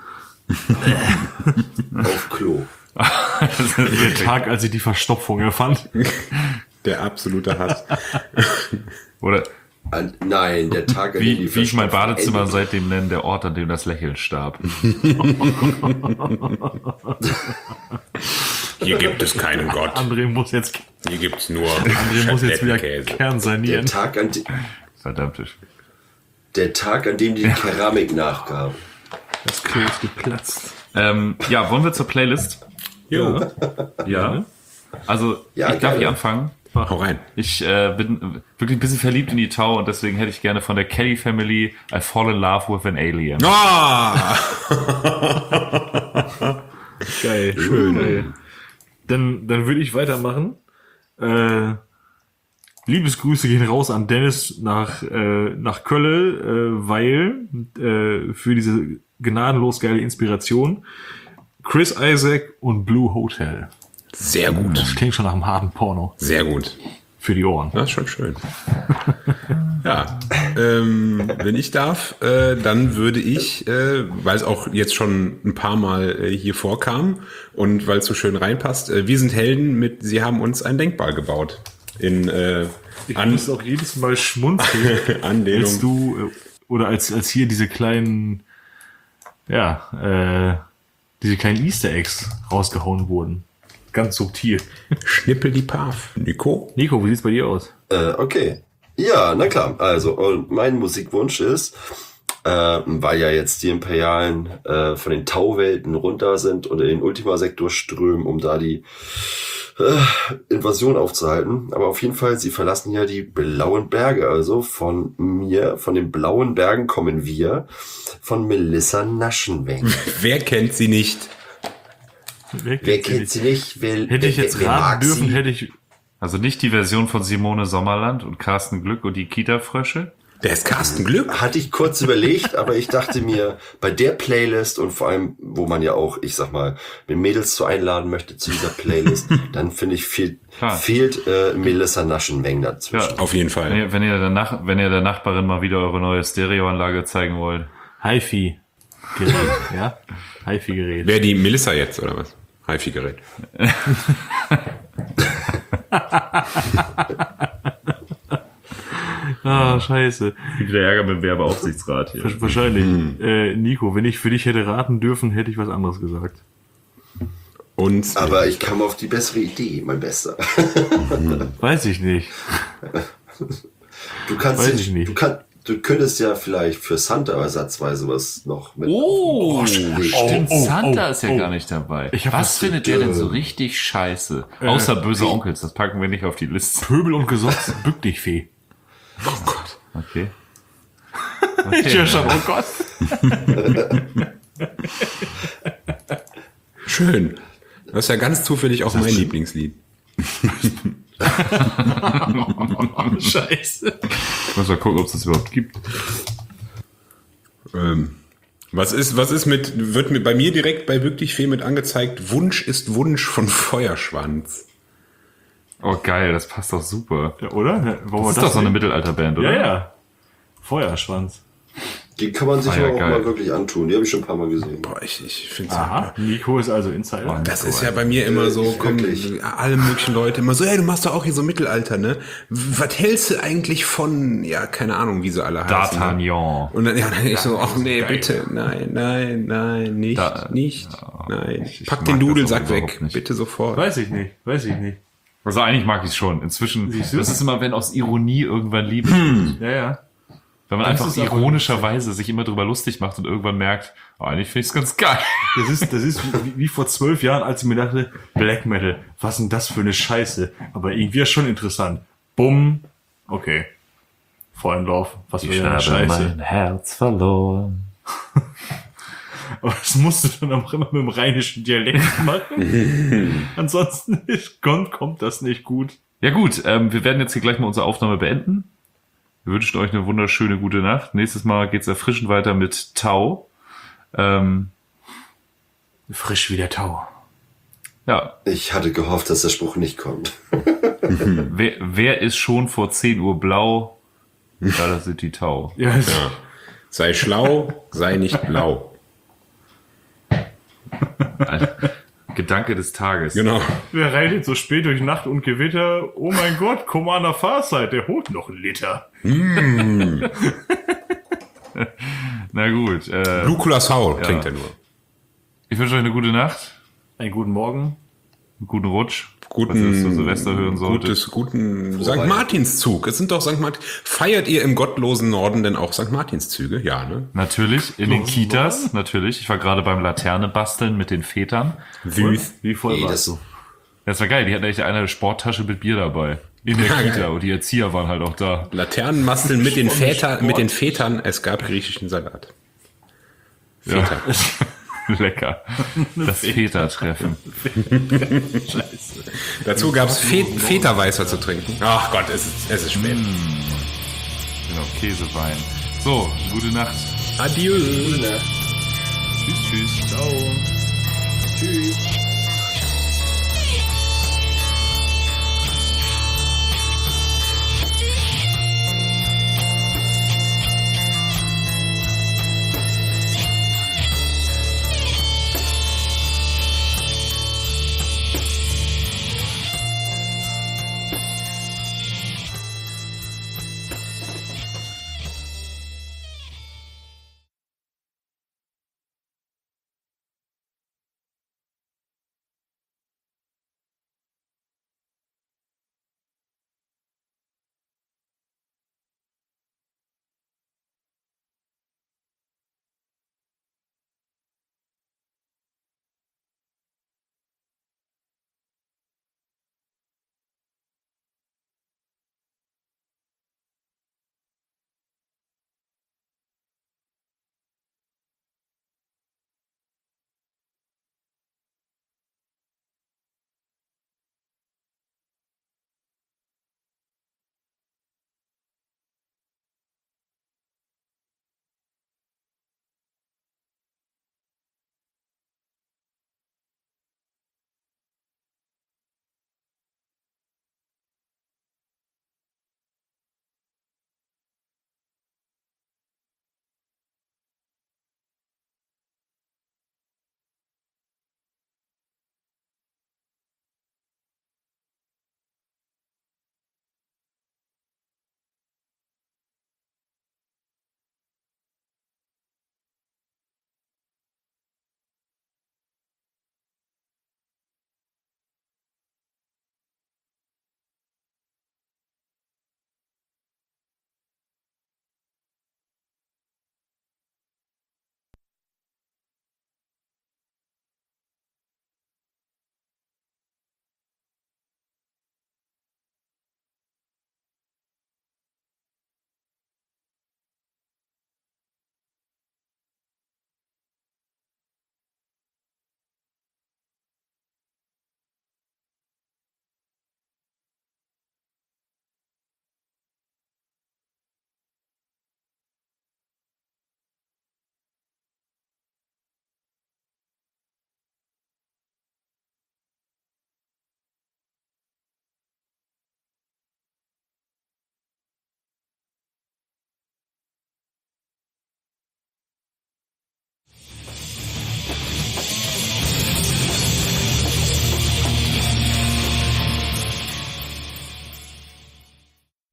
auf Klo. Der Tag, als ich die Verstopfung erfand. Der absolute Hass. Oder Nein, der Tag, an dem die wie ich mein Verstopfung Badezimmer endet. seitdem nenne, der Ort, an dem das Lächeln starb. Hier gibt es keinen Gott. André muss jetzt Hier gibt's nur wieder Schablettenkäse. Kern sanieren. Verdammt. Der Tag, an dem die Keramik nachgab. Das Klo ist geplatzt. Ja, wollen wir zur Playlist? Jo, Ja. Also, Ja, ich darf gerne. hier anfangen. hau rein. Ich bin wirklich ein bisschen verliebt in die Tau und deswegen hätte ich gerne von der Kelly Family I Fall in Love with an Alien. Ah! Geil, schön. Ey. Dann würde ich weitermachen. Liebesgrüße gehen raus an Dennis nach Kölle, weil für diese gnadenlos geile Inspiration Chris Isaac und Blue Hotel. Sehr gut. Das klingt schon nach einem harten Porno. Sehr gut. Für die Ohren. Das ist schon schön. Ja, wenn ich darf, dann würde ich, weil es auch jetzt schon ein paar Mal hier vorkam und weil es so schön reinpasst, wir sind Helden mit Sie haben uns ein Denkmal gebaut. In Ich muss auch jedes Mal schmunzeln, Anlehnung. als du, oder als hier diese kleinen, diese kleinen Easter Eggs rausgehauen wurden. Ganz subtil. Schnippel die Paf. Nico? Nico, wie sieht's bei dir aus? Okay. Ja, na klar. Also, und mein Musikwunsch ist, weil ja jetzt die Imperialen von den Tauwelten runter sind oder in den Ultima-Sektor strömen, um da die Invasion aufzuhalten. Aber auf jeden Fall, sie verlassen ja die blauen Berge. Also von den blauen Bergen kommen wir, von Melissa Naschenweng. Wer kennt sie nicht? Wer kennt sie nicht? Hätte ich jetzt wer mag raten dürfen, sie? hätte ich... Also nicht die Version von Simone Sommerland und Carsten Glück und die Kita-Frösche. Der ist Carsten Glück. Hatte ich kurz überlegt, aber ich dachte mir, bei der Playlist und vor allem, wo man ja auch, ich sag mal, mit Mädels zu einladen möchte zu dieser Playlist, dann finde ich, fehlt Melissa Naschenweng dazwischen. Ja. Auf jeden Fall. Wenn ihr der Nachbarin mal wieder eure neue Stereoanlage zeigen wollt. HiFi-Gerät, ja? HiFi-Gerät. Wer die Melissa jetzt, oder was? HiFi-Gerät. Ah, scheiße. Gibt der Ärger mit dem Werbeaufsichtsrat hier. Wahrscheinlich. Nico, wenn ich für dich hätte raten dürfen, hätte ich was anderes gesagt. Und Aber ich kam auf die bessere Idee, mein Bester. Weiß ich nicht. Du kannst Weiß den, ich nicht. Du könntest ja vielleicht für Santa ersatzweise was noch mit. Stimmt, Santa ist ja gar nicht dabei. Was findet der denn so richtig scheiße? Außer böse Onkels, das packen wir nicht auf die Liste. Pöbel und Gesotz, bück dich, Fee. Oh Gott. Okay. Ich höre schon, oh Gott. Schön. Das ist ja ganz zufällig auch mein Lieblingslied. Scheiße. Ich muss mal gucken, ob es das überhaupt gibt. Was ist wird mir bei mir direkt bei wirklich viel mit angezeigt, Wunsch ist Wunsch von Feuerschwanz. Oh geil, das passt doch super. Ja, oder? Das ist doch so eine Mittelalterband, oder? Ja. Feuerschwanz. Die kann man sich ja, aber auch geil. mal wirklich antun. Die habe ich schon ein paar Mal gesehen. Boah, ich finde Aha, Nico ist also Insider. das ist ja bei mir immer so, alle möglichen Leute immer so, hey, du machst doch auch hier so Mittelalter, ne? Was hältst du eigentlich von, ja, keine Ahnung, wie sie alle heißen. D'Artagnan. Und dann, dann ich so, ach nee, bitte, nein, nicht. Nein. ich Pack mag den das Dudelsack auch weg, überhaupt nicht. bitte sofort. Weiß ich nicht. Also eigentlich mag ich es schon. Inzwischen, das ist immer, wenn aus Ironie irgendwann Liebe Ja. Wenn man Das einfach ist aber ironischerweise sich immer drüber lustig macht und irgendwann merkt, oh, eigentlich finde ich es ganz geil. Das ist wie vor 12 Jahren, als ich mir dachte, Black Metal, was denn das für eine Scheiße? Aber irgendwie ist schon interessant. Bumm. Okay. Freundlauf, was für eine Scheiße. Herz verloren. Aber das musst du dann auch immer mit dem rheinischen Dialekt machen. Ansonsten kommt das nicht gut. Ja gut, wir werden jetzt hier gleich mal unsere Aufnahme beenden. Wir wünschen euch eine wunderschöne gute Nacht. Nächstes Mal geht's erfrischend weiter mit Tau. Frisch wie der Tau. Ja, Ich hatte gehofft, dass der Spruch nicht kommt. wer ist schon vor 10 Uhr blau? Ja, das sind die Tau. Ja. Sei schlau, sei nicht blau. Gedanke des Tages. Genau. Wer reitet so spät durch Nacht und Gewitter? Oh mein Gott, Commander Farsight, der holt noch einen Liter. Na gut. Blue Curaçao trinkt er nur. Ich wünsche euch eine gute Nacht, Einen guten Morgen. einen guten Rutsch. Was ihr zu Silvester hören solltet. Guten St. Martinszug. Es sind doch St. Martin. Feiert ihr im gottlosen Norden denn auch St. Martinszüge? Ja, ne? Natürlich, in den Kitas, natürlich. Ich war gerade beim Laterne basteln mit den Vätern. Süß. Wie voll Nee, warst das, du? Das war geil, die hatten echt eine Sporttasche mit Bier dabei. In der Ja, Kita geil. und die Erzieher waren halt auch da. Laternenmasteln mit den Vätern. Es gab griechischen Salat. Ja. Lecker. Das Vätertreffen. Scheiße. Dazu gab es Feta-Weißer zu trinken. Ach Gott, es ist spät. Genau, Käsewein. So, gute Nacht. Adieu. Tschüss. Ciao. tschüss.